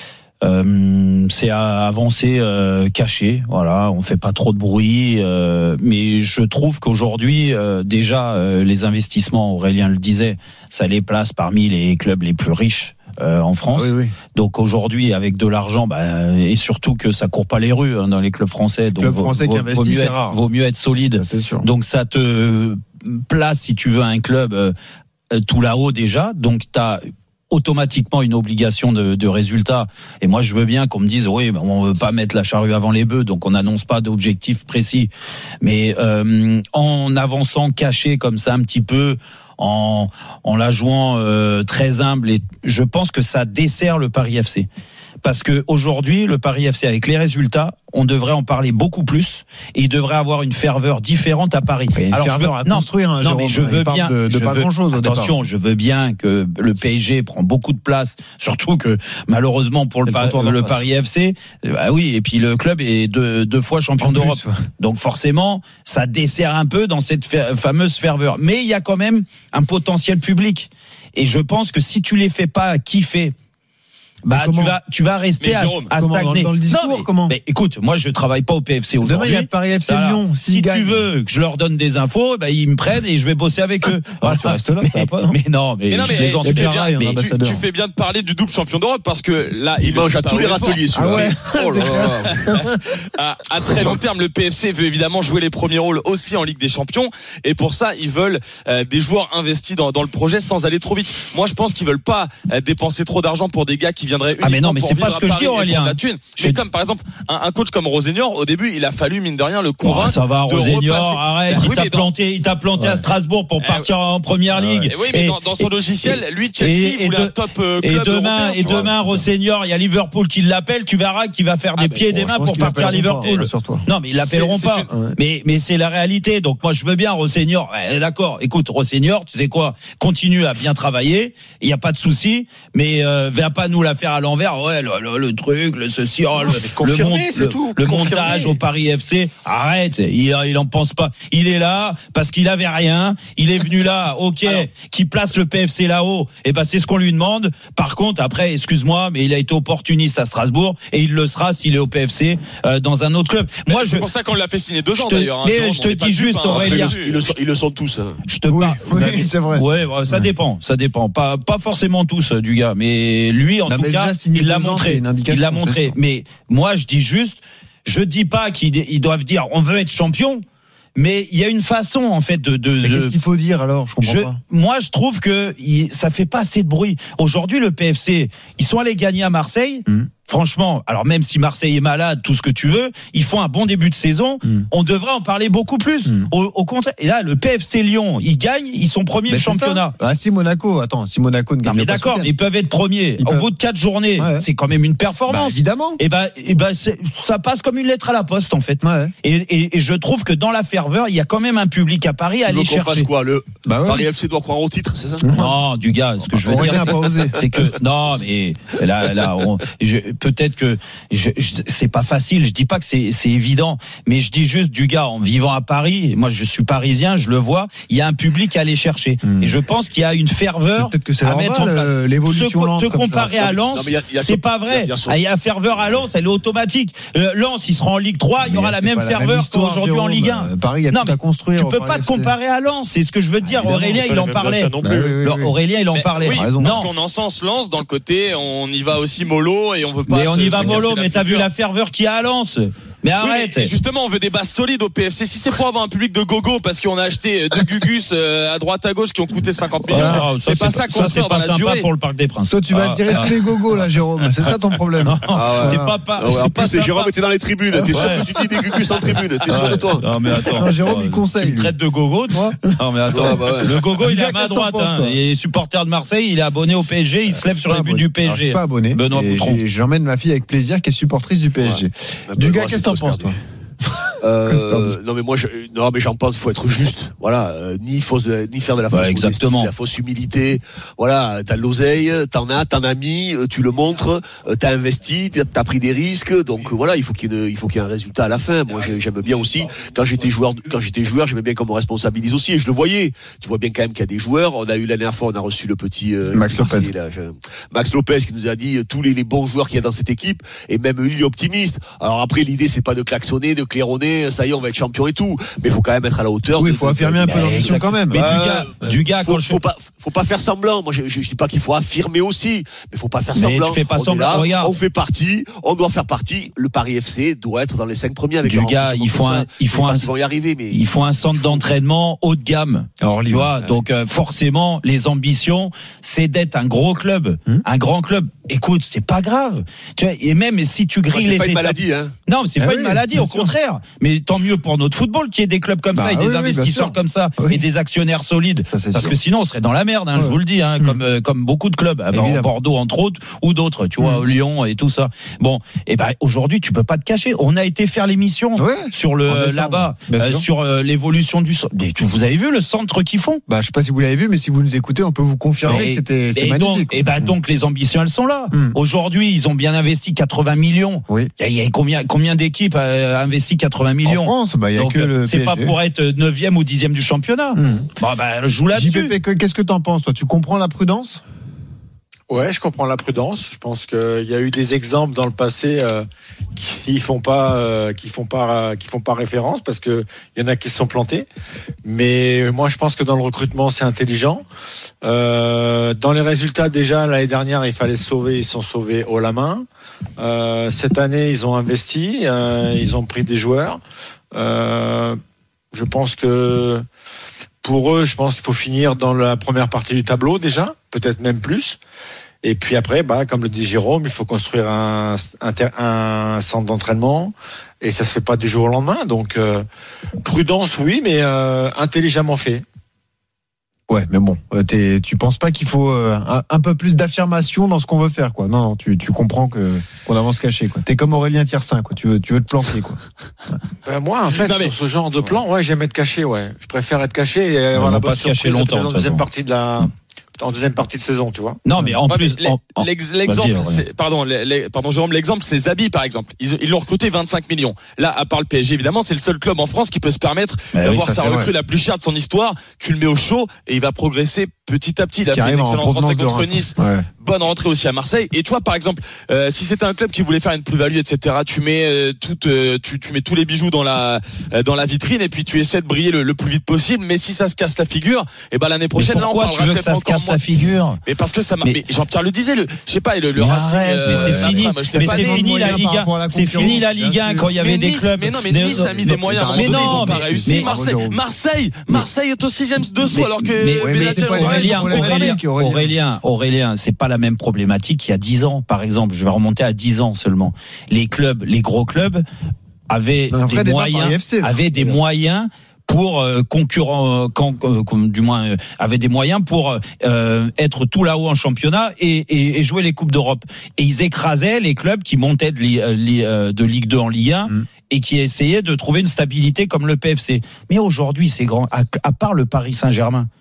Euh, c'est à avancer euh, caché, voilà, on fait pas trop de bruit, euh, mais je trouve qu'aujourd'hui euh, déjà euh, les investissements, Aurélien le disait, ça les place parmi les clubs les plus riches euh, en France. Oui, oui. Donc aujourd'hui avec de l'argent, bah, et surtout que ça court pas les rues hein, dans les clubs français, donc club français vaut, qui investit, vaut mieux c'est être, rare. vaut mieux être solide. Ça, c'est sûr. Donc ça te place si tu veux un club euh, tout là-haut déjà, donc t'as automatiquement une obligation de, de résultat. Et moi, je veux bien qu'on me dise, oui, ben, on veut pas mettre la charrue avant les bœufs, donc on n'annonce pas d'objectif précis. Mais euh, en avançant caché comme ça un petit peu, en, en la jouant euh, très humble, et je pense que ça dessert le Paris F C. Parce que aujourd'hui, le Paris F C, avec les résultats, on devrait en parler beaucoup plus et il devrait avoir une ferveur différente à Paris. Il y a une Alors, ferveur je veux, à non, construire. Hein, non, mais je veux bien. De, de je pas veux, grand chose. attention, je veux bien que le P S G prend beaucoup de place, surtout que malheureusement pour le, pa- le, le Paris F C, bah oui, et puis le club est deux, deux fois champion en d'Europe. Plus, ouais. Donc forcément, ça dessert un peu dans cette fa- fameuse ferveur. Mais il y a quand même un potentiel public. Et je pense que si tu les fais pas kiffer, bah tu vas tu vas rester à, Jérôme, à stagner. Dans, dans le discours, non, mais, comment mais écoute, moi je travaille pas au P F C aujourd'hui. Demain il y a le Paris F C Alors, Lyon. Si tu veux que je leur donne des infos, bah ils me prennent et je vais bosser avec eux. Voilà. Tu restes là, mais, ça va pas. Non mais non, mais, mais non, je mais, plaisante. tu, fais Pareil, bien, mais tu, tu fais bien de parler du double champion d'Europe parce que là il mange à tous les râteliers Ah ouais. Oh là là. à, à très long terme, le P F C veut évidemment jouer les premiers rôles aussi en Ligue des Champions et pour ça ils veulent euh, des joueurs investis dans, dans le projet sans aller trop vite. Moi je pense qu'ils veulent pas euh, dépenser trop d'argent pour des gars qui viendraient uniquement ah mais non mais pour c'est pas vivre ce que à je Paris dis Aurélien. La thune. Mais comme par exemple un, un coach comme Rosenior, au début il a fallu mine de rien le convaincre. Oh, ça va, Rosenior, arrête, bah, il oui, t'a dans... planté, il t'a planté ouais. à Strasbourg pour eh, partir en première ligue. Et oui, mais et, dans, dans son et, logiciel, et, lui Chelsea et, voulait de, un top euh, et club demain européen, et demain Rosenior, il y a Liverpool qui l'appelle, tu verras qu'il va faire des ah, pieds et des mains pour partir à Liverpool. Pas, non, mais ils l'appelleront c'est, pas. c'est une... Mais mais c'est la réalité. Donc moi je veux bien Rosenior. Ouais, d'accord. Écoute Rosenior, tu sais quoi, continue à bien travailler, il y a pas de souci, mais euh, viens pas nous la faire à l'envers. Ouais, le, le, le truc, le ceci, oh, le, le, mon, le, tout. le montage au Paris F C. Arrête, il il en pense pas. Il est là parce qu'il avait rien, il est venu là. OK, alors, qui place le P F C là-haut, et ben c'est ce qu'on lui demande. Par contre, après excuse-moi, mais il a été opportuniste à Strasbourg et il le sera s'il est au P F C euh, dans un autre club. Mais moi c'est je pour ça qu'on l'a fait signer deux ans te, d'ailleurs. Mais hein, je te dis juste hein, Aurélien, ils le, sont, ils le sont tous. Hein. Je te oui, parle. oui, oui, c'est vrai. Ouais, ouais, ça dépend, ça dépend. Pas pas forcément tous du gars, mais lui en non, tout cas, il l'a montré. Il l'a montré. Mais moi je dis juste, je dis pas qu'ils ils doivent dire on veut être champion. Mais il y a une façon en fait de. de mais qu'est-ce qu'il faut dire alors ? Je comprends je, pas. Moi, je trouve que il, ça fait pas assez de bruit. Aujourd'hui, le P F C, ils sont allés gagner à Marseille. Mmh. Franchement, alors même si Marseille est malade, tout ce que tu veux, ils font un bon début de saison. Mmh. On devrait en parler beaucoup plus. Mmh. Au, au contraire, et là, le P F C Lyon, ils gagnent, ils sont premiers du championnat. Ah si Monaco, attends, si Monaco ne gagne non, mais pas. D'accord, mais ils peuvent être premiers. Ils au peuvent... bout de quatre journées, ouais. C'est quand même une performance. Bah, évidemment. Et ben, et ben, c'est, ça passe comme une lettre à la poste en fait. Ouais. Et, et, et je trouve que dans la ferveur, il y a quand même un public à Paris à aller chercher. Fasse quoi, le bah ouais. Paris F C doit croire au titre, c'est ça ? Non, du gars, ce que je veux dire, c'est que non, mais là, là, on, je, peut-être que je, je, c'est pas facile. Je dis pas que c'est, c'est évident, mais je dis juste du gars en vivant à Paris. Moi, je suis parisien, je le vois. Il y a un public à aller chercher, mmh. et je pense qu'il y a une ferveur peut-être que c'est à mettre en place. L'évolution te, te comparer à Lens, non, y a, y a c'est son, pas vrai. Il y, y, y a ferveur à Lens, elle est automatique. Euh, Lens, il sera en Ligue trois, il y aura la même ferveur qu'aujourd'hui en Ligue un. Paris, il y a non, tout à construire. Tu peux pas te comparer à Lens, c'est ce que je veux te dire. Aurélien, il en parlait. Aurélien, il en parlait. Parce qu'on encense Lens dans le côté, on y va aussi mollo et on veut pas. Mais on y va mollo, mais t'as vu la ferveur qu'il y a à Lens. Mais arrête. Oui, mais justement, on veut des bases solides au P F C. Si c'est pour avoir un public de gogo parce qu'on a acheté deux Gugus à droite à gauche qui ont coûté cinquante millions, ah, c'est, c'est pas ça qu'on fait dans la durée. Pour le Parc des Princes. Toi, tu vas attirer ah, tous les gogos là, Jérôme. C'est ça ton problème. Ah, ouais. C'est pas pas. Non, c'est en pas plus, Jérôme était dans les tribunes. T'es sûr que tu dis des Gugus en tribune? T'es sûr de toi? Non, mais attends. Non, Jérôme, il conseille. Tu me traites de gogo, toi? Non, mais attends. Le gogo, il est à main droite. Il est supporter de Marseille. Il est abonné au P S G. Il se lève sur les buts du P S G. Je suis pas abonné. Benoît Boutron. J'emmène ma fille avec plaisir, qui est supportrice du P S G. Du gars, qu'est-ce que t'en penses, toi? Euh, non mais moi je, non mais j'en pense, faut être juste, voilà, euh, ni fausse de, ni faire de la fausse ouais, modestie, de la fausse humilité, voilà, t'as de l'oseille, t'en as, t'en as mis, tu le montres, t'as investi, t'as pris des risques, donc voilà, il faut qu'il y ait, une, il faut qu'il y ait un résultat à la fin. Moi j'aime bien aussi quand j'étais joueur, quand j'étais joueur, j'aimais bien qu'on me responsabilise aussi, et je le voyais. Tu vois bien quand même qu'il y a des joueurs. On a eu la dernière fois, on a reçu le petit euh, Max Lopez, là, je, Max Lopez qui nous a dit tous les, les bons joueurs qu'il y a dans cette équipe, et même lui optimiste. Alors après l'idée c'est pas de klaxonner, de claironner. Ça y est, on va être champion et tout, mais il faut quand même être à la hauteur. Oui, il faut affirmer un peu l'ambition quand même. Mais euh, du gars, euh, du gars, faut, quand faut je... pas, faut pas faire semblant. Moi, je, je, je dis pas qu'il faut affirmer aussi, mais faut pas faire mais semblant. Tu fais pas on semblant. Là, regarde, on fait partie, on doit faire partie. Le Paris F C doit être dans les cinq premiers avec. Du gars, il faut un, il faut un, ils vont y arriver, mais il faut un centre d'entraînement haut de gamme. Alors, tu vois, ouais. donc euh, forcément, les ambitions, c'est d'être un gros club, hum? un grand club. Écoute, c'est pas grave. Tu vois, et même si tu grilles Moi, les pas étapes. Une maladie, hein. Non, mais c'est ah pas oui, une maladie, au sûr. contraire. Mais tant mieux pour notre football qu'il y ait des clubs comme bah, ça et oui, des oui, investisseurs comme ça oui. et des actionnaires solides. Ça, parce sûr. que sinon, on serait dans la merde, hein, ouais. je vous le dis, hein, mmh. comme euh, comme beaucoup de clubs, bah, en Bordeaux entre autres ou d'autres, tu vois, mmh. Lyon et tout ça. Bon, et ben aujourd'hui, tu peux pas te cacher. On a été faire l'émission ouais. sur le euh, là-bas, euh, sur euh, l'évolution du. Vous avez vu le centre qu'ils font? Bah, je sais pas si vous l'avez vu, mais si vous nous écoutez, on peut vous confirmer et, que c'était c'est magnifique. Et ben donc les ambitions, elles sont là. Mmh. Aujourd'hui, ils ont bien investi quatre-vingts millions. Oui. Il y a combien combien d'équipes a investi quatre-vingts millions? En France, bah, il y a donc, que le c'est P S G. Pas pour être neuvième ou dixième du championnat. Mmh. Bon, bah, je joue là-dessus. J P P, qu'est-ce que t'en penses, toi? Tu comprends la prudence? Ouais, je comprends la prudence. Je pense qu'il y a eu des exemples dans le passé euh, qui font pas, euh, qui font pas, qui font pas référence parce que il y en a qui se sont plantés. Mais moi, je pense que dans le recrutement, c'est intelligent. Euh, dans les résultats, déjà l'année dernière, il fallait se sauver. Ils sont sauvés haut la main. Euh, cette année, ils ont investi. Euh, ils ont pris des joueurs. Euh, je pense que pour eux, je pense qu'il faut finir dans la première partie du tableau déjà, peut-être même plus. Et puis après, bah, comme le dit Jérôme, il faut construire un, un, un centre d'entraînement et ça se fait pas du jour au lendemain. Donc euh, prudence, oui, mais euh, intelligemment fait. Ouais, mais bon, t'es, tu penses pas qu'il faut euh, un, un peu plus d'affirmation dans ce qu'on veut faire, quoi. Non, non, tu, tu comprends que qu'on avance caché, quoi. T'es comme Aurélien Tiersin, quoi. Tu veux, tu veux te planter, quoi. Ben moi, en fait, non, mais... sur ce genre de plan, ouais, j'aime être caché, ouais. Je préfère être caché et avoir la bonne surprise longtemps, en deuxième partie de la. En deuxième partie de saison, tu vois. Non, mais en ouais, plus, mais en, l'ex, l'exemple, c'est, pardon, les, pardon, Jérôme, l'exemple, c'est Zabi, par exemple. Ils, ils l'ont recruté vingt-cinq millions. Là, à part le P S G, évidemment, c'est le seul club en France qui peut se permettre mais d'avoir oui, sa recrue la plus chère de son histoire. Tu le mets au chaud et il va progresser petit à petit. Il a qui fait une excellente rentrée contre Nice. Ouais. Bonne rentrée aussi à Marseille. Et toi, par exemple, euh, si c'était un club qui voulait faire une plus-value, et cetera, tu mets euh, tout, euh, tu, tu mets tous les bijoux dans la, euh, dans la vitrine et puis tu essaies de briller le, le plus vite possible. Mais si ça se casse la figure, et ben l'année prochaine, mais pourquoi là, on tu veux que ça se casse la figure? Mais parce que ça m'a. Mais, mais Jean-Pierre le disait, le, je sais pas, le, le mais Racing. Arrête, euh, mais c'est fini. Après, mais c'est fini la Ligue un. C'est fini la Ligue un quand il y avait des clubs. Mais non, mais Nice a mis des moyens. Mais non, ils ont pas réussi. Marseille, Marseille, Marseille est au sixième dessous alors que. Aurélien, Aurélien, c'est pas la même problématique qu'il y a dix ans, par exemple. Je vais remonter à dix ans seulement. Les clubs, les gros clubs avaient des moyens, F C, avaient des moyens pour euh, concurrent, quand, euh, du moins, euh, avaient des moyens pour euh, être tout là-haut en championnat et, et, et jouer les coupes d'Europe. Et ils écrasaient les clubs qui montaient de, li, li, de Ligue deux en Ligue un. Mmh. Et qui essayaient de trouver une stabilité comme le P F C. Mais aujourd'hui, c'est grand. À, à part le Paris Saint-Germain.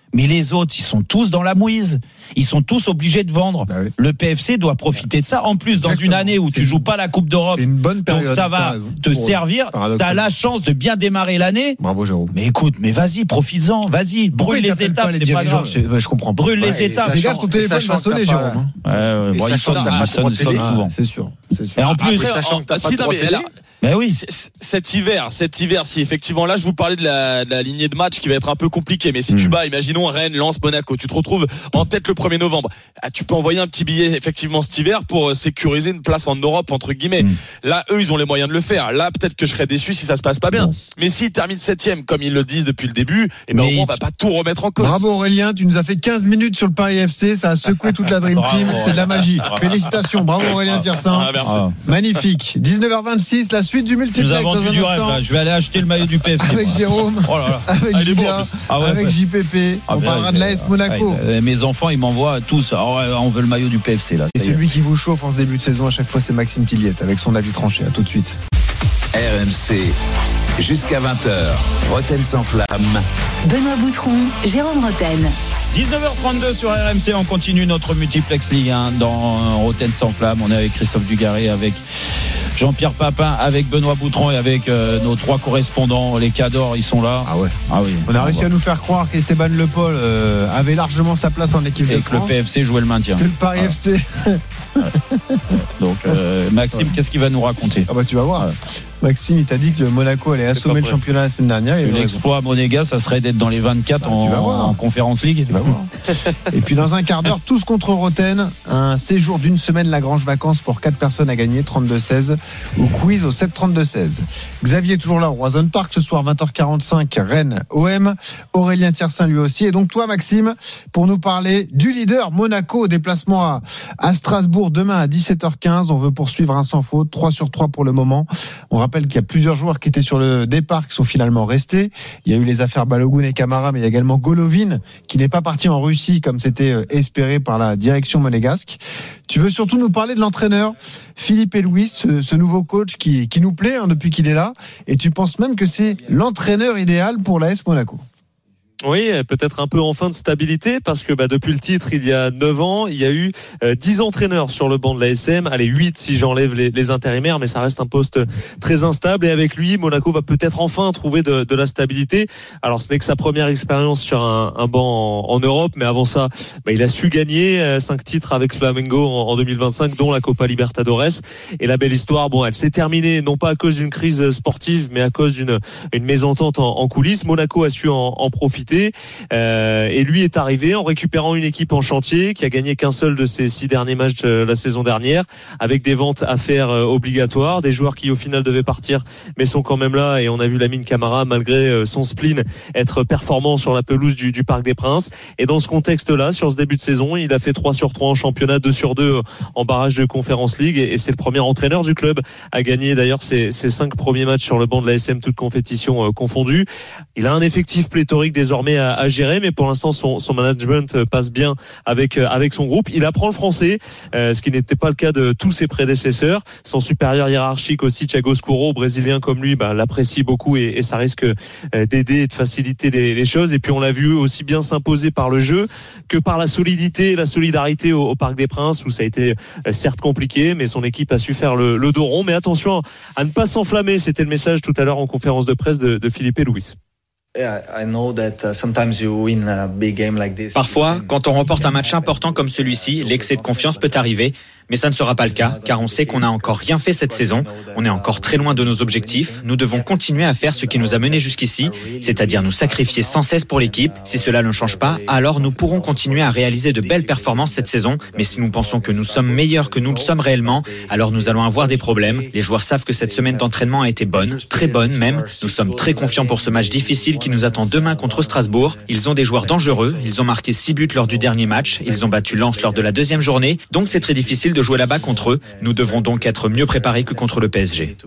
Mais les autres, ils sont tous dans la mouise. Ils sont tous obligés de vendre. Bah oui. Le P F C doit profiter de ça. En plus, dans Exactement. une année où C'est tu une... joues pas la Coupe d'Europe, c'est une bonne période, donc ça va te servir. T'as la chance de bien démarrer l'année. Bravo Jérôme. Mais écoute, mais vas-y, profites-en, vas-y, brûle les étapes, les c'est pas grave. Je, ouais, je comprends pas. Brûle ouais, les étapes. Fais gaffe, ton téléphone va sonner, Jérôme. Ouais, ouais, bon, il sonne, il sonne, il sonne souvent. C'est sûr, c'est sûr. Et en plus, Après, sachant en- que t'as pas si, de non, mais droit là, télé. ben oui. c- c- cet hiver, cet hiver, si effectivement là je vous parlais de la, de la lignée de match qui va être un peu compliquée, mais si Mm. tu bats, imaginons Rennes, Lens, Monaco, tu te retrouves en tête le premier novembre. Ah, tu peux envoyer un petit billet effectivement cet hiver pour euh, sécuriser une place en Europe entre guillemets. Mm. Là, eux, ils ont les moyens de le faire. Là, peut-être que je serais déçu si ça se passe pas bien. Bon. Mais s'ils terminent septième, comme ils le disent depuis le début, et ben Mais au moins on va pas tout remettre en cause. Bravo Aurélien, tu nous as fait quinze minutes sur le Paris F C, ça a secoué toute la Dream Bravo, Team, c'est de la magie. bravo. Félicitations, bravo Aurélien Tiersin. Ah, merci. Ah. Magnifique. dix-neuf heures vingt-six, la suite du Tu nous multiplex as dans vendu un du rêve, instant. là. Je vais aller acheter le maillot du P F C. Avec moi. Jérôme, Oh là là. avec Ah, il est beau, Julien, en plus. Ah ouais, avec ouais. J P P. Ah On ben, parlera de l'A S euh, Monaco. ouais, mes enfants, ils m'envoient tous. Ah ouais, on veut le maillot du P F C là. Et Ça y est. celui qui vous chauffe en ce début de saison, à chaque fois, c'est Maxime Tilliette avec son avis tranché. À tout de suite. R M C, jusqu'à vingt heures, Roten sans flamme. Benoît Boutron, Jérôme Roten. dix-neuf heures trente-deux sur R M C, on continue notre multiplex Ligue un dans Roten sans flamme. On est avec Christophe Dugarry, avec Jean-Pierre Papin, avec Benoît Boutron et avec euh, nos trois correspondants. Les cadors, ils sont là. Ah ouais. Ah oui. On a réussi à nous faire croire qu'Esteban Le Paul euh, avait largement sa place en équipe Et de que le France. P F C jouait le maintien. Que le Paris Ah. F C. Donc euh, Maxime, qu'est-ce qu'il va nous raconter? Ah bah tu vas voir. Maxime, il t'a dit que le Monaco allait assommer le championnat la semaine dernière. Que l'exploit Monégas, ça serait d'être dans les vingt-quatre Bah, tu vas en, voir. en Conférence League. Tu vas voir. Et puis dans un quart d'heure, tous contre Roten, un séjour d'une semaine Lagrange Vacances pour quatre personnes à gagner, trente-deux seize, ou quiz au sept trente-deux seize. Xavier est toujours là au Roison Park ce soir, vingt heures quarante-cinq, Rennes O M, Aurélien Tiersin lui aussi. Et donc toi Maxime, pour nous parler du leader Monaco, déplacement à, à Strasbourg demain à dix-sept heures quinze. On veut poursuivre un sans faute, trois sur trois pour le moment. On rappelle qu'il y a plusieurs joueurs qui étaient sur le départ qui sont finalement restés. Il y a eu les affaires Balogun et Camara, mais il y a également Golovin qui n'est pas parti en Russie comme c'était espéré par la direction monégasque. Tu veux surtout nous parler de l'entraîneur Philippe Elouis, ce, ce nouveau coach qui, qui nous plaît hein, depuis qu'il est là, et tu penses même que c'est l'entraîneur idéal pour l'A S Monaco. Oui, peut-être un peu en fin de stabilité parce que bah, depuis le titre, il y a neuf ans, il y a eu euh, dix entraîneurs sur le banc de l'A S M. Allez, huit si j'enlève les, les intérimaires, mais ça reste un poste très instable. Et avec lui, Monaco va peut-être enfin trouver de, de la stabilité. Alors, ce n'est que sa première expérience sur un, un banc en, en Europe, mais avant ça, bah, il a su gagner euh, cinq titres avec Flamengo en, en deux mille vingt-cinq, dont la Copa Libertadores. Et la belle histoire, bon, elle s'est terminée non pas à cause d'une crise sportive, mais à cause d'une une mésentente en, en coulisses. Monaco a su en, en profiter. Euh, et lui est arrivé en récupérant une équipe en chantier qui a gagné qu'un seul de ses six derniers matchs euh, la saison dernière, avec des ventes à faire euh, obligatoires, des joueurs qui au final devaient partir mais sont quand même là, et on a vu Lamine Camara malgré euh, son spleen être performant sur la pelouse du, du Parc des Princes. Et dans ce contexte-là, sur ce début de saison, il a fait trois sur trois en championnat, deux sur deux en barrage de Conference League, et, et c'est le premier entraîneur du club à gagner d'ailleurs ses, ses cinq premiers matchs sur le banc de l'A S M, toutes compétitions euh, confondues. Il a un effectif pléthorique désormais à, à gérer, mais pour l'instant son, son management passe bien avec avec son groupe. Il apprend le français, euh, ce qui n'était pas le cas de tous ses prédécesseurs. Son supérieur hiérarchique aussi, Thiago Scuro, brésilien comme lui, bah, l'apprécie beaucoup, et, et ça risque euh, d'aider et de faciliter les, les choses. Et puis on l'a vu aussi bien s'imposer par le jeu que par la solidité, la solidarité au, au Parc des Princes, où ça a été euh, certes compliqué, mais son équipe a su faire le, le dos rond. Mais attention à ne pas s'enflammer, c'était le message tout à l'heure en conférence de presse de, de Philippe Elouis. Parfois, quand on remporte un match important comme celui-ci, l'excès de confiance peut arriver, mais ça ne sera pas le cas, car on sait qu'on n'a encore rien fait cette saison, on est encore très loin de nos objectifs, nous devons continuer à faire ce qui nous a menés jusqu'ici, c'est-à-dire nous sacrifier sans cesse pour l'équipe. Si cela ne change pas, alors nous pourrons continuer à réaliser de belles performances cette saison, mais si nous pensons que nous sommes meilleurs que nous le sommes réellement, alors nous allons avoir des problèmes. Les joueurs savent que cette semaine d'entraînement a été bonne, très bonne même, nous sommes très confiants pour ce match difficile qui nous attend demain contre Strasbourg. Ils ont des joueurs dangereux, ils ont marqué six buts lors du dernier match, ils ont battu Lens lors de la deuxième journée, donc c'est très difficile de jouer là-bas contre eux. Nous devrons donc être mieux préparés que contre le P S G.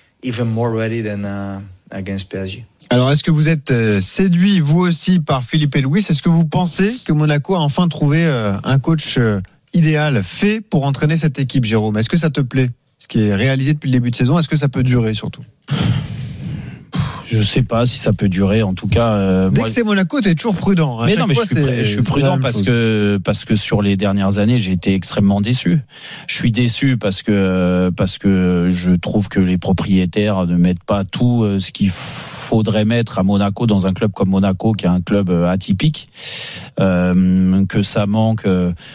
Alors, est-ce que vous êtes euh, séduit, vous aussi, par Philippe Elouis? Est-ce que vous pensez que Monaco a enfin trouvé euh, un coach euh, idéal, fait pour entraîner cette équipe, Jérôme? Est-ce que ça te plaît, ce qui est réalisé depuis le début de saison? Est-ce que ça peut durer, surtout? Je sais pas si ça peut durer. En tout cas, euh, dès moi, que c'est Monaco, t'es toujours prudent. À mais chaque non, mais fois, je suis, c'est, je suis prudent parce chose. que parce que sur les dernières années, j'ai été extrêmement déçu. Je suis déçu parce que parce que je trouve que les propriétaires ne mettent pas tout ce qu'il faudrait mettre à Monaco dans un club comme Monaco, qui est un club atypique, euh, que ça manque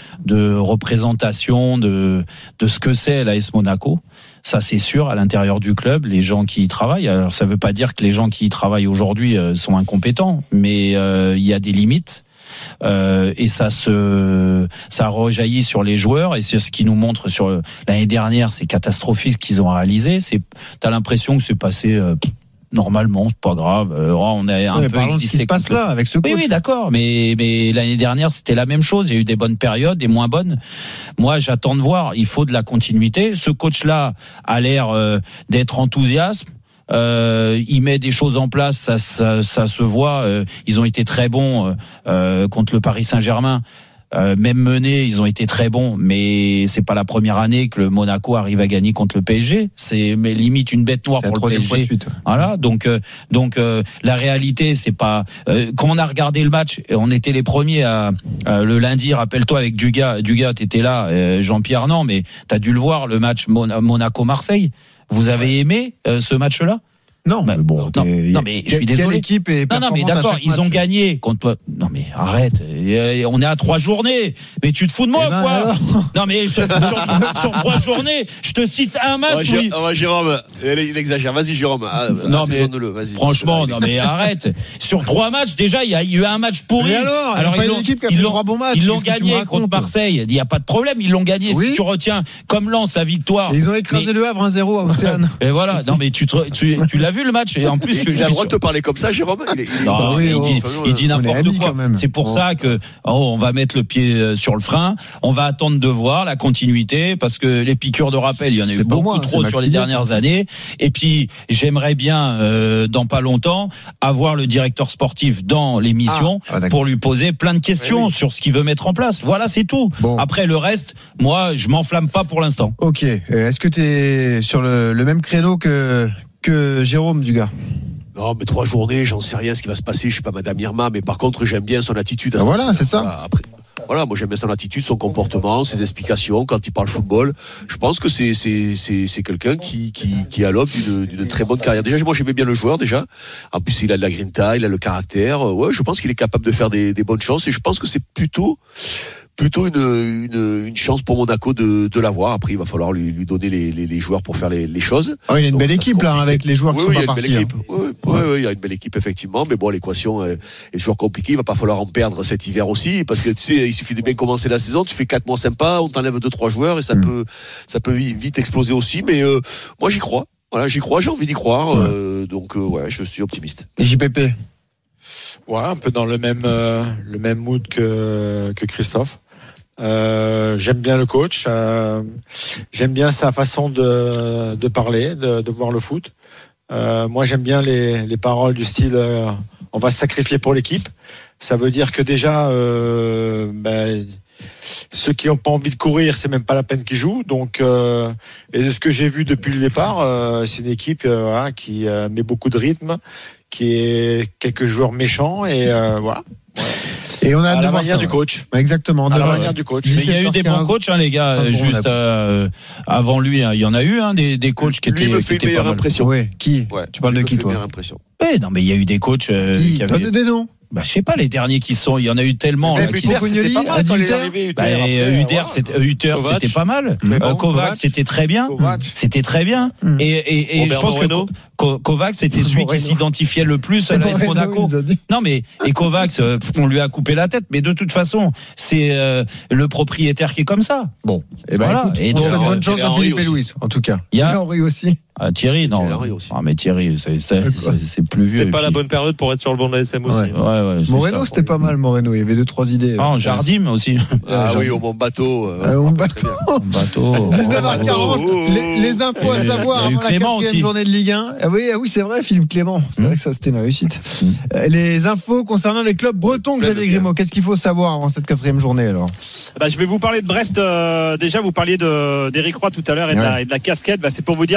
de représentation de de ce que c'est l'A S Monaco. Ça, c'est sûr, à l'intérieur du club, les gens qui y travaillent. Alors, ça ne veut pas dire que les gens qui y travaillent aujourd'hui euh, sont incompétents, mais euh, il y a des limites. Euh, et ça se, ça rejaillit sur les joueurs, et c'est ce qui nous montre sur l'année dernière, c'est catastrophique ce qu'ils ont réalisé. C'est, t'as l'impression que c'est passé. Euh, Normalement, c'est pas grave. Euh, on a un ouais, peu existé. Ce qui se passe là avec ce coach. Oui, oui, d'accord. Mais mais l'année dernière, c'était la même chose. Il y a eu des bonnes périodes, des moins bonnes. Moi, j'attends de voir. Il faut de la continuité. Ce coach-là a l'air euh, d'être enthousiaste. Euh, il met des choses en place, ça, ça, ça se voit. Euh, ils ont été très bons euh, contre le Paris Saint-Germain. Euh, même menés, ils ont été très bons, mais c'est pas la première année que le Monaco arrive à gagner contre le P S G. C'est mais limite une bête noire c'est pour le P S G. Suite, ouais. Voilà, donc euh, donc euh, la réalité, c'est pas euh, quand on a regardé le match, on était les premiers à euh, le lundi. Rappelle-toi avec Dugas, Dugas, t'étais là, euh, Jean-Pierre non, mais t'as dû le voir le match Mon- Monaco-Marseille. Vous avez aimé euh, ce match-là? Non, mais bon, non, non, mais je suis désolé. Quelle équipe est non, non, mais d'accord, ils ont gagné contre toi. Non, mais arrête. On est à trois journées. Mais tu te fous de moi, eh ben, quoi? alors. Non, mais je, sur, sur trois journées, je te cite un match. Oh, oui. oh, Jérôme, il exagère. Vas-y, Jérôme. Ah, non, mais vas-y, franchement, non, mais arrête. Sur trois matchs, déjà, il y a eu un match pourri. Mais alors, alors il y a ils pas l'ont, une équipe qui a ils fait l'ont, trois bons matchs. ils l'ont Qu'est-ce que tu gagné me racontes? contre Marseille. Il n'y a pas de problème. Ils l'ont gagné. Oui. Si tu retiens comme Lens la victoire. Et ils ont écrasé mais, le Havre un zéro à Océane. Et voilà. Non, mais tu, te, tu, tu l'as vu le match. Et en plus, il a le droit de te parler comme ça, Jérôme. Il, est, il, non, oui, il, oh, dit, il dit n'importe quoi. C'est pour bon. ça que oh, on va mettre le pied sur le frein. On va attendre de voir la continuité, parce que les piqûres de rappel, il y en a eu beaucoup moi, trop sur les dernières années. Et puis j'aimerais bien, euh, dans pas longtemps, avoir le directeur sportif dans l'émission ah, ah, pour lui poser plein de questions oui, oui. sur ce qu'il veut mettre en place. Voilà, c'est tout. Bon. Après le reste, moi, je m'enflamme pas pour l'instant. Ok. Est-ce que tu es sur le, le même créneau que que Jérôme Dugas? Non, mais trois journées, j'en sais rien ce qui va se passer. Je suis pas Madame Irma, mais par contre, j'aime bien son attitude. Ben voilà, c'est ça. Voilà, après, voilà, moi j'aime bien son attitude, son comportement, ses explications quand il parle football. Je pense que c'est c'est c'est c'est quelqu'un qui qui qui a l'aube d'une d'une très bonne carrière. Déjà, moi j'aimais bien le joueur déjà. En plus, il a de la grinta, il a le caractère. Ouais, je pense qu'il est capable de faire des des bonnes choses, et je pense que c'est plutôt plutôt une, une, une chance pour Monaco de, de l'avoir. Après, il va falloir lui, lui donner les, les, les joueurs pour faire les, les choses. Oh, il y a une Donc, belle équipe là, avec les joueurs oui, qui oui, sont pas partis. partis. Hein. Oui, oui, oui, oui, il y a une belle équipe effectivement, mais bon, l'équation est, est toujours compliquée. Il va pas falloir en perdre cet hiver aussi, parce que tu sais, il suffit de bien commencer la saison. Tu fais quatre mois sympas, on t'enlève deux trois joueurs et ça mmh. peut, ça peut vite exploser aussi. Mais euh, moi, j'y crois. Voilà, j'y crois, j'ai envie d'y croire. Ouais. Euh, donc euh, ouais, je suis optimiste. Et J P P. Ouais, un peu dans le même euh, le même mood que que Christophe. Euh, j'aime bien le coach, euh, j'aime bien sa façon de, de parler, de, de voir le foot. Euh, moi, j'aime bien les, les paroles du style euh, on va se sacrifier pour l'équipe. Ça veut dire que déjà, euh, ben, ceux qui n'ont pas envie de courir, c'est même pas la peine qu'ils jouent. Donc, euh, et de ce que j'ai vu depuis le départ, euh, c'est une équipe euh, hein, qui euh, met beaucoup de rythme, qui est quelques joueurs méchants, et euh, voilà. Et on a à la manière ça, du coach. Exactement. À la manière du coach. Mais il y a eu des bons coachs, hein, les gars. Juste euh, avant lui, hein, il y en a eu hein, des, des coachs qui lui étaient. me fait qui une meilleure étaient impression. Oui. Qui ouais, Tu parles de qui, toi? Oui, non, mais il y a eu des coachs euh, qui, qui avaient. Donne des noms. Bah, je sais pas, les derniers qui sont, il y en a eu tellement. Même là, Hutter, c'était pas mal quand il est arrivé. Bah, Hutter, c'était, Hutter, c'était pas mal. Bon, euh, Kovac, c'était très bien. Kovac. C'était très bien. Mm. Et, et, et je pense Moreno. que Ko- Kovac, c'était celui Moreno. qui s'identifiait le plus à l'A S Monaco. Non, mais, et Kovac, on lui a coupé la tête. Mais de toute façon, c'est euh, le propriétaire qui est comme ça. Bon. Et ben, voilà. écoute, et on donc, souhaite bonne chance à Philippe et aussi. Louis, en tout cas. Il y a Henri aussi. Ah, Thierry, non. Thierry aussi. Ah, mais Thierry, c'est, c'est, c'est, c'est plus vieux. C'était pas puis... la bonne période pour être sur le banc de la S M aussi. Ouais. Ouais, ouais, Moreno, ça, c'était pas mal, Moreno. Il y avait deux, trois idées. Ah, Jardim aussi. Ah oui, au mon bateau. Euh, au mon bateau. Bateau. dix-neuf heures quarante. Les, les infos à savoir avant la quatrième journée de Ligue un. Ah oui, ah oui, c'est vrai, Philippe Clément. C'est mmh. vrai que ça, c'était ma réussite. Mmh. Les infos concernant les clubs bretons, Xavier Grimaud. Qu'est-ce qu'il faut savoir avant cette quatrième journée, alors? Bah, je vais vous parler de Brest. Euh, déjà, vous parliez de, d'Éric Roy tout à l'heure et de, ouais. la, et de la casquette. Bah, c'est pour vous dire que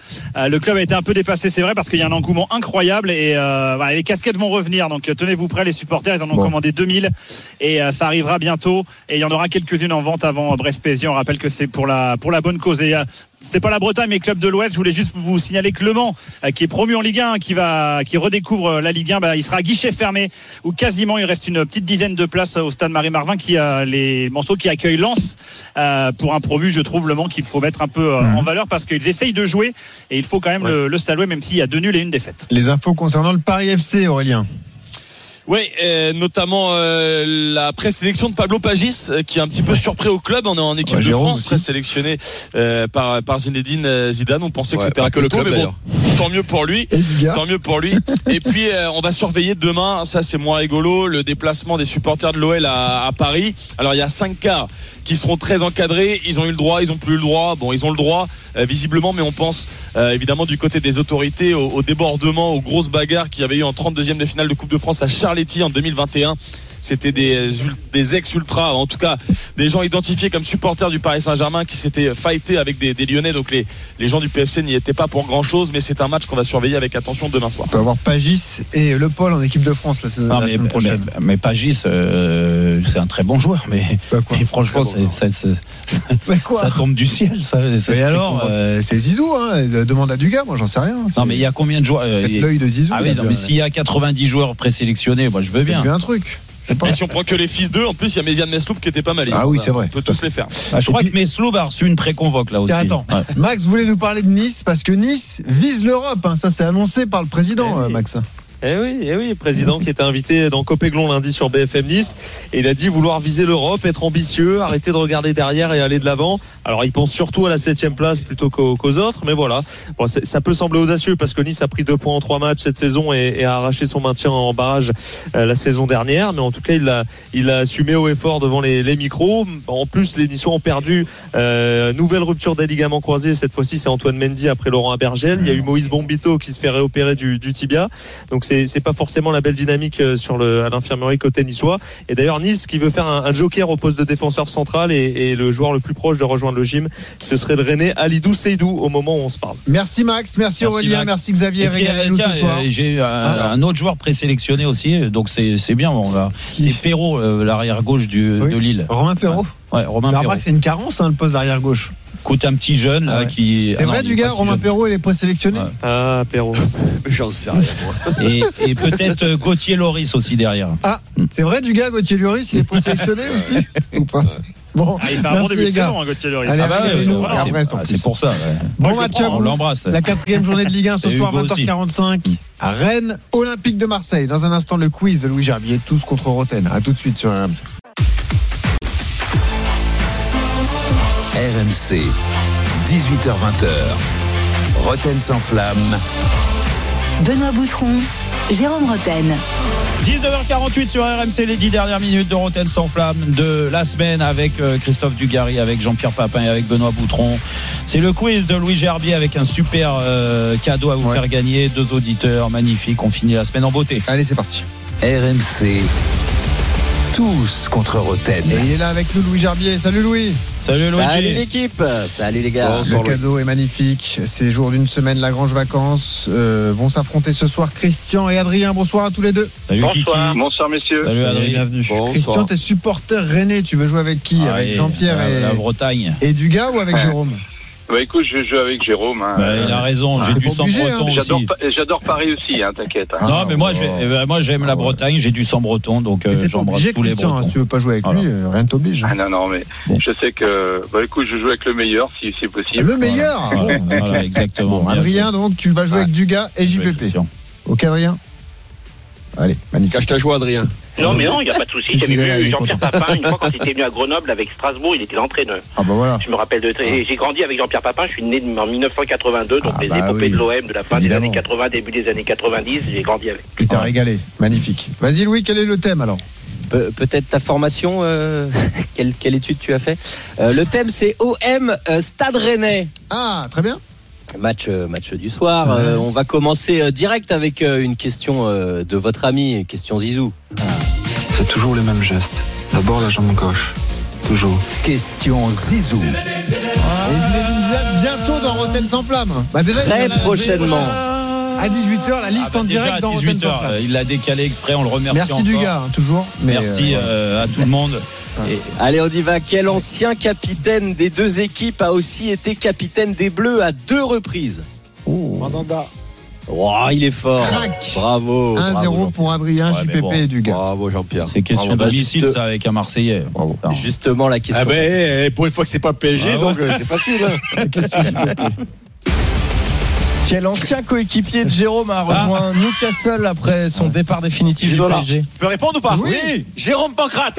euh, le club a été un peu dépassé, c'est vrai, parce qu'il y a un engouement incroyable et euh, voilà, les casquettes vont revenir. Donc tenez-vous prêts, les supporters, ils en ont bon. commandé deux mille et euh, ça arrivera bientôt. Et il y en aura quelques-unes en vente avant Brest-P S G. On rappelle que c'est pour la pour la bonne cause. Et euh, c'est pas la Bretagne mais club de l'Ouest. Je voulais juste vous signaler que Le Mans, euh, qui est promu en Ligue un, qui va qui redécouvre la Ligue un, bah, il sera à guichet fermé où quasiment il reste une petite dizaine de places au stade Marie-Marvin, qui a les Manceaux qui accueille Lens euh, pour un promu. Je trouve Le Mans qu'il faut mettre un peu euh, mmh. en valeur parce qu'ils essayent de jouer et il faut quand même ouais. le, le saluer, même s'il y a deux nuls et une défaite. Les infos concernant le Paris F C, Aurélien. Oui, euh, notamment euh, la présélection de Pablo Pagis, euh, qui est un petit peu ouais. surpris au club. On est en équipe ouais, de Jérôme France, présélectionné euh, par, par Zinedine Zidane. On pensait ouais, que c'était un peu tôt, mais bon, tant mieux pour lui. Tant mieux pour lui. Et puis, euh, on va surveiller demain, ça c'est moins rigolo, le déplacement des supporters de l'O L à, à Paris. Alors, il y a cinq cas qui seront très encadrés. Ils ont eu le droit, ils ont plus le droit. Bon, ils ont le droit, euh, visiblement, mais on pense euh, évidemment du côté des autorités au, au débordement, aux grosses bagarres qu'il y avait eu en trente-deuxième de finale de Coupe de France à Charletti en deux mille vingt et un. C'était des, des ex-ultras, en tout cas des gens identifiés comme supporters du Paris Saint-Germain qui s'étaient fightés avec des, des Lyonnais. Donc les, les gens du P F C n'y étaient pas pour grand-chose, mais c'est un match qu'on va surveiller avec attention demain soir. On peut avoir Pagis et Le Paul en équipe de France la, non, la mais, semaine prochaine. Mais, mais Pagis, euh, c'est un très bon joueur, mais, mais franchement, c'est, ça, c'est, mais quoi ça tombe du ciel. Ça, ça mais alors, euh, c'est Zizou, hein, demande à Dugas, moi j'en sais rien. Non, mais il y a combien de joueurs euh, l'œil de Zizou. Ah oui, non, mais s'il y a quatre-vingt-dix joueurs présélectionnés, moi je veux bien. C'est un truc. Et si on prend que les fils d'eux, en plus il y a Méziane Mesloub qui était pas mal. Ah oui, c'est vrai. On peut tous les faire. Ah, je crois puis, que Mesloub a reçu une pré-convoque là aussi. Tiens, attends. Ouais. Max voulait nous parler de Nice parce que Nice vise l'Europe. Hein. Ça, c'est annoncé par le président, eh oui. Max. Eh oui, eh oui, président qui était invité dans Copéglon lundi sur B F M Nice et il a dit vouloir viser l'Europe, être ambitieux, arrêter de regarder derrière et aller de l'avant. Alors il pense surtout à la septième place plutôt qu'aux, qu'aux autres, mais voilà. Bon, ça peut sembler audacieux parce que Nice a pris deux points en trois matchs cette saison et, et a arraché son maintien en barrage euh, la saison dernière, mais en tout cas il l'a, il a assumé haut et fort devant les, les micros. En plus les Niçois ont perdu euh, nouvelle rupture des ligaments croisés. Cette fois-ci c'est Antoine Mendy après Laurent Abergel. Il y a eu Moïse Bombito qui se fait réopérer du, du tibia. Donc c'est, c'est pas forcément la belle dynamique sur le, à l'infirmerie côté niçois. Et d'ailleurs Nice qui veut faire un, un joker au poste de défenseur central et, et le joueur le plus proche de rejoindre le gym, ce serait le Rennais Alidou Seydou au moment où on se parle. Merci Max, merci, merci Aurélien, Max. Merci Xavier. Puis, euh, tiens, euh, j'ai un, ah. un autre joueur présélectionné aussi, donc c'est, c'est bien. On va, c'est Perrault, euh, l'arrière gauche du, oui. de Lille. Romain Perrault. Ouais, Romain Perrault. C'est une carence hein, le poste d'arrière gauche. Coûte un petit jeune là, ah ouais. qui. C'est ah, vrai non, du gars, Romain Perrault il est présélectionné. Ouais. Ah Perrault. J'en sais rien. et, et peut-être euh, Gauthier Loris aussi derrière. Ah, c'est vrai du gars, Gauthier Loris il est présélectionné aussi ou pas? Bon, ah, il fait un bon début de saison, hein, Gauthier Loris. Allez, ah bah ouais, nous, voilà, c'est, ah, c'est pour ça. Ouais. Bon match à vous. On l'embrasse. La quatrième journée de Ligue un ce soir, vingt heures quarante-cinq à Rennes, Olympique de Marseille. Dans un instant, le quiz de Louis Gerbier, tous contre Roten. À tout de suite sur R M C. R M C, dix-huit heures vingt. Roten sans flamme. Benoît Boutron, Jérôme Roten. dix-neuf heures quarante-huit sur R M C, les dix dernières minutes de Roten sans flamme de la semaine avec Christophe Dugarry, avec Jean-Pierre Papin et avec Benoît Boutron. C'est le quiz de Louis Gerbier avec un super euh, cadeau à vous ouais. faire gagner. Deux auditeurs magnifiques. On finit la semaine en beauté. Allez, c'est parti. R M C, tous contre Roten. Et il est là avec nous, Louis Gerbier. Salut Louis. Salut Louis. Salut l'équipe. Salut les gars. Bon, le cadeau est magnifique. C'est jour d'une semaine, Lagrange Vacances. Euh, vont s'affronter ce soir Christian et Adrien. Bonsoir à tous les deux. Salut bonsoir. Kiki. Bonsoir messieurs. Salut Adrien. Bienvenue. Bonsoir. Christian, t'es supporter rennais. Tu veux jouer avec qui? ah, Avec Jean-Pierre la, et la Bretagne. Et Dugas ou avec Jérôme? Bah écoute, je joue avec Jérôme. Hein. Bah, il a raison, ah, j'ai du sang breton hein. j'adore, aussi. J'adore Paris aussi, hein, t'inquiète. Hein. Non, mais moi, j'ai, moi j'aime ah, la Bretagne, j'ai du sang breton, donc euh, j'embrasse obligé, tous les Bretons. Si tu veux pas jouer avec voilà. lui, rien t'oblige. Ah non, non, mais bon. Je sais que. Bah écoute, je joue avec le meilleur si c'est possible. Le meilleur voilà. Bon. Voilà, exactement. Bon, Adrien, donc tu vas jouer ah. avec Dugas et J P P. Ok, Adrien? Allez, magnifique. Cache ta joie, Adrien. Non, mais non, il n'y a pas de souci. J'avais vu Jean-Pierre Papin, une fois quand il était venu à Grenoble avec Strasbourg, il était l'entraîneur. Ah bah voilà. Je me rappelle de. Et j'ai grandi avec Jean-Pierre Papin, je suis né en dix-neuf cent quatre-vingt-deux, donc ah les bah épopées oui. de l'O M de la fin Évidemment. des années quatre-vingts, début des années quatre-vingt-dix, j'ai grandi avec. Il t'a régalé, magnifique. Vas-y Louis, quel est le thème alors? Pe- Peut-être ta formation, euh, quelle, quelle étude tu as fait euh, Le thème c'est O M euh, Stade Rennais. Ah, très bien. Match, match du soir. Ouais. Euh, on va commencer euh, direct avec euh, une question euh, de votre ami, question Zizou. Ah. C'est toujours les mêmes gestes. D'abord la jambe gauche. Toujours. Question Zizou. Ah, et Zinedine Zidane bientôt dans Rotten sans flamme. Bah déjà, Très prochainement. À dix-huit heures, la liste Ah bah en déjà direct à dans Rotten dix-huit sans heures, flamme. il l'a décalé exprès, on le remercie Merci encore. du gars, toujours. Mais Merci euh, euh, à tout le monde. Et, allez, on y va. Quel ancien capitaine des deux équipes a aussi été capitaine des Bleus à deux reprises? Mandanda. Oh, il est fort. Crac. Bravo. un zéro bravo, pour Adrien, Ouais, mais J P P bon. et du gars. Bravo Jean-Pierre. C'est question Bravo. domicile, Juste- ça, avec un Marseillais. Bravo. Non. Justement, la question. Ah ben, eh, pour une fois que c'est pas P S G, Ah ouais. donc euh, c'est facile. Hein. Quel ancien coéquipier de Jérôme a rejoint Newcastle après son départ définitif du P Ginola. S G? Tu peux répondre ou pas? Oui. Jérôme Pancrate.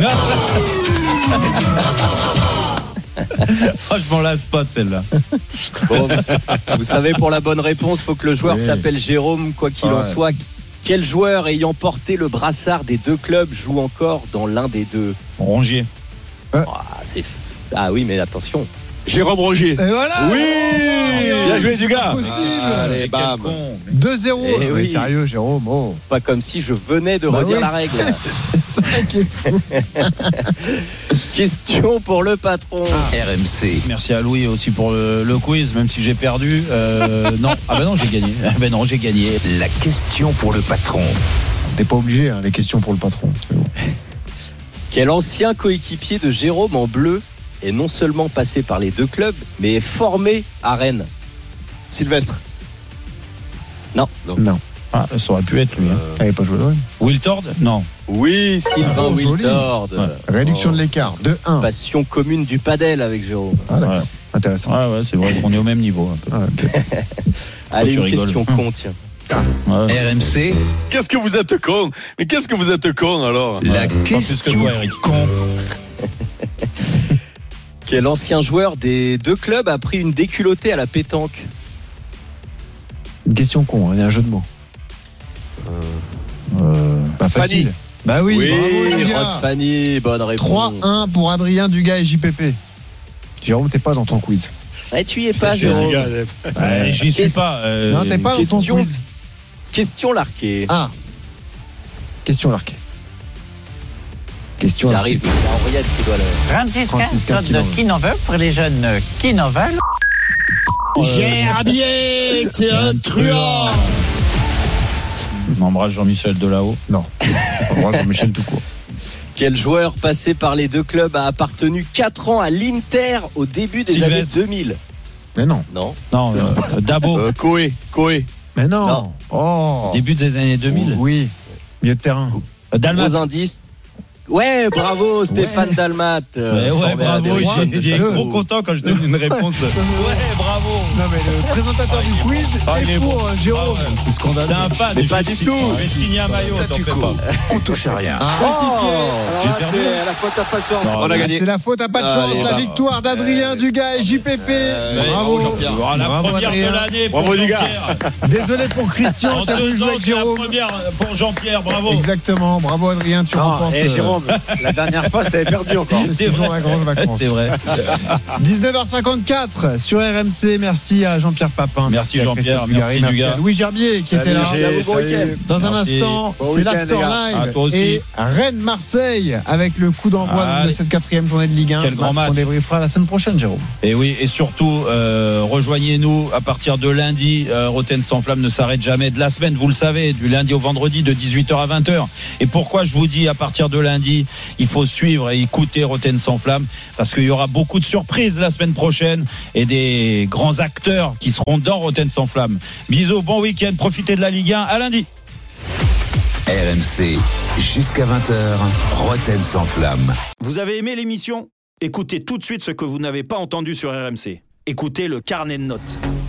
Oh, je m'en lasse pas de celle-là. Bon, vous, vous savez, pour la bonne réponse, faut que le joueur Oui. s'appelle Jérôme, quoi qu'il en Ouais. soit. Quel joueur ayant porté le brassard des deux clubs joue encore dans l'un des deux? Rongier. Ah, c'est... ah oui, mais attention. Jérôme Roger. Et voilà. Oui. Oh, Bien joué c'est du pas gars. possible. Allez, Quel bam. con. deux zéro. Eh Mais oui. sérieux, Jérôme. Oh. Pas comme si je venais de Bah redire oui. la règle. C'est ça qui est fou. Question pour le patron. R M C. Merci à Louis aussi pour le, le quiz, même si j'ai perdu. Euh, non, ah ben non, j'ai gagné. Ah ben non, j'ai gagné. La question pour le patron. T'es pas obligé, hein, les questions pour le patron. C'est bon. Quel ancien coéquipier de Jérôme en bleu est non seulement passé par les deux clubs, mais est formé à Rennes? Sylvestre. Non. non. Non. Ah, ça aurait pu être lui. Hein. T'avais pas joué l'O M. Wiltord? Non. Oui, Sylvain Oh, joli. Wiltord. Ouais. Réduction Oh. de l'écart, deux un. Passion commune du padel avec Jérôme. Ah, d'accord. Ouais. Intéressant. Ouais, ouais, c'est vrai qu'on est au même niveau. Un peu. Ah, ok. Allez, tu une rigoles. question con, tiens. Ouais. R M C. Qu'est-ce que vous êtes con? Mais qu'est-ce que vous êtes con alors? La Pas plus que question toi, Eric. con. Quel ancien joueur des deux clubs a pris une déculottée à la pétanque? Une question con, hein, il y a un jeu de mots. Euh, Pas facile. Fanny. Bah oui, Oui, bravo, les gars. Rod Fanny, bonne réponse. trois un pour Adrien Dugas et J P P. Jérôme, t'es pas dans ton quiz. Eh, tu y es pas, J'ai Jérôme. dit, gars, euh, J'y suis Qu'est-ce- pas. euh, Non, t'es pas dans ton question- quiz. Question larquée. Ah. Question larquée. Question Il larquée. arrive, il y a Henriette qui doit le... trente-six trente-six quinze quinze de qui n'en veut pour les jeunes qui n'en veulent. Gerbier, t'es un truand. On embrasse Jean-Michel de là-haut. Non. On embrasse Jean-Michel tout court. Quel joueur passé par les deux clubs a appartenu quatre ans à l'Inter au début des Sylvestre. années deux mille? Mais non. Non. Non, euh, Dabo. Euh, Coé. Coé. Mais non. Non. Oh. Début des années deux mille. Oui. Milieu de terrain. Euh, Dalmat. Gros indice. Ouais, bravo Stéphane Ouais. Dalmat. Ouais, ouais, bravo. J'ai été trop content quand je donne une réponse. Ouais, bravo. Non, mais le présentateur du quiz Ah, il est est pour bon. euh, Jérôme. Ah ouais. C'est scandaleux. C'est un fan. Mais je pas vais du signer- tout. Je vais signer un maillot, t'en Statu fais quo. pas. On touche à rien. Ah. J'ai Ah, perdu. c'est la faute à pas de chance. Non, On a mais gagné. C'est la faute à pas de chance. Allez, la bah. victoire d'Adrien Dugas et J P P. Bravo. Jean-Pierre. Oh, la Bravo, première Adrien. de l'année pour Bravo, du gars. Jean-Pierre. Désolé pour Christian. En T'as voulu deux jouer ans, avec c'est la Jérôme. première pour Jean-Pierre. Bravo. Exactement. Bravo Adrien. Tu Non, remportes. et euh, Jérôme, la dernière fois, t'avais perdu encore. C'est toujours la grande vacances. C'est vrai. dix-neuf heures cinquante-quatre sur R M C. Merci à Jean-Pierre Papin. Merci à Jean-Pierre, Christophe Dugarry, merci merci Dugas. à Louis Gerbier qui était Salut, là. G, bon salut. week-end. Dans un Merci. instant, Bon c'est week-end, l'After les gars. À Live toi aussi. et Rennes-Marseille avec le coup d'envoi Allez. de cette quatrième journée de Ligue un. Quel grand match. On débriefera la semaine prochaine, Jérôme. Et oui, et surtout, euh, rejoignez-nous à partir de lundi. Euh, Rotten sans flamme ne s'arrête jamais de la semaine, vous le savez, du lundi au vendredi de dix-huit heures à vingt heures. Et pourquoi je vous dis à partir de lundi, il faut suivre et écouter Rotten sans flamme, parce qu'il y aura beaucoup de surprises la semaine prochaine et des grands acteurs qui seront dans Rotten sans flamme. Bisous, bon week-end, profitez de la Ligue un, à lundi. R M C, jusqu'à vingt heures, Rotten sans flamme. Vous avez aimé l'émission ? Écoutez tout de suite ce que vous n'avez pas entendu sur R M C. Écoutez le carnet de notes.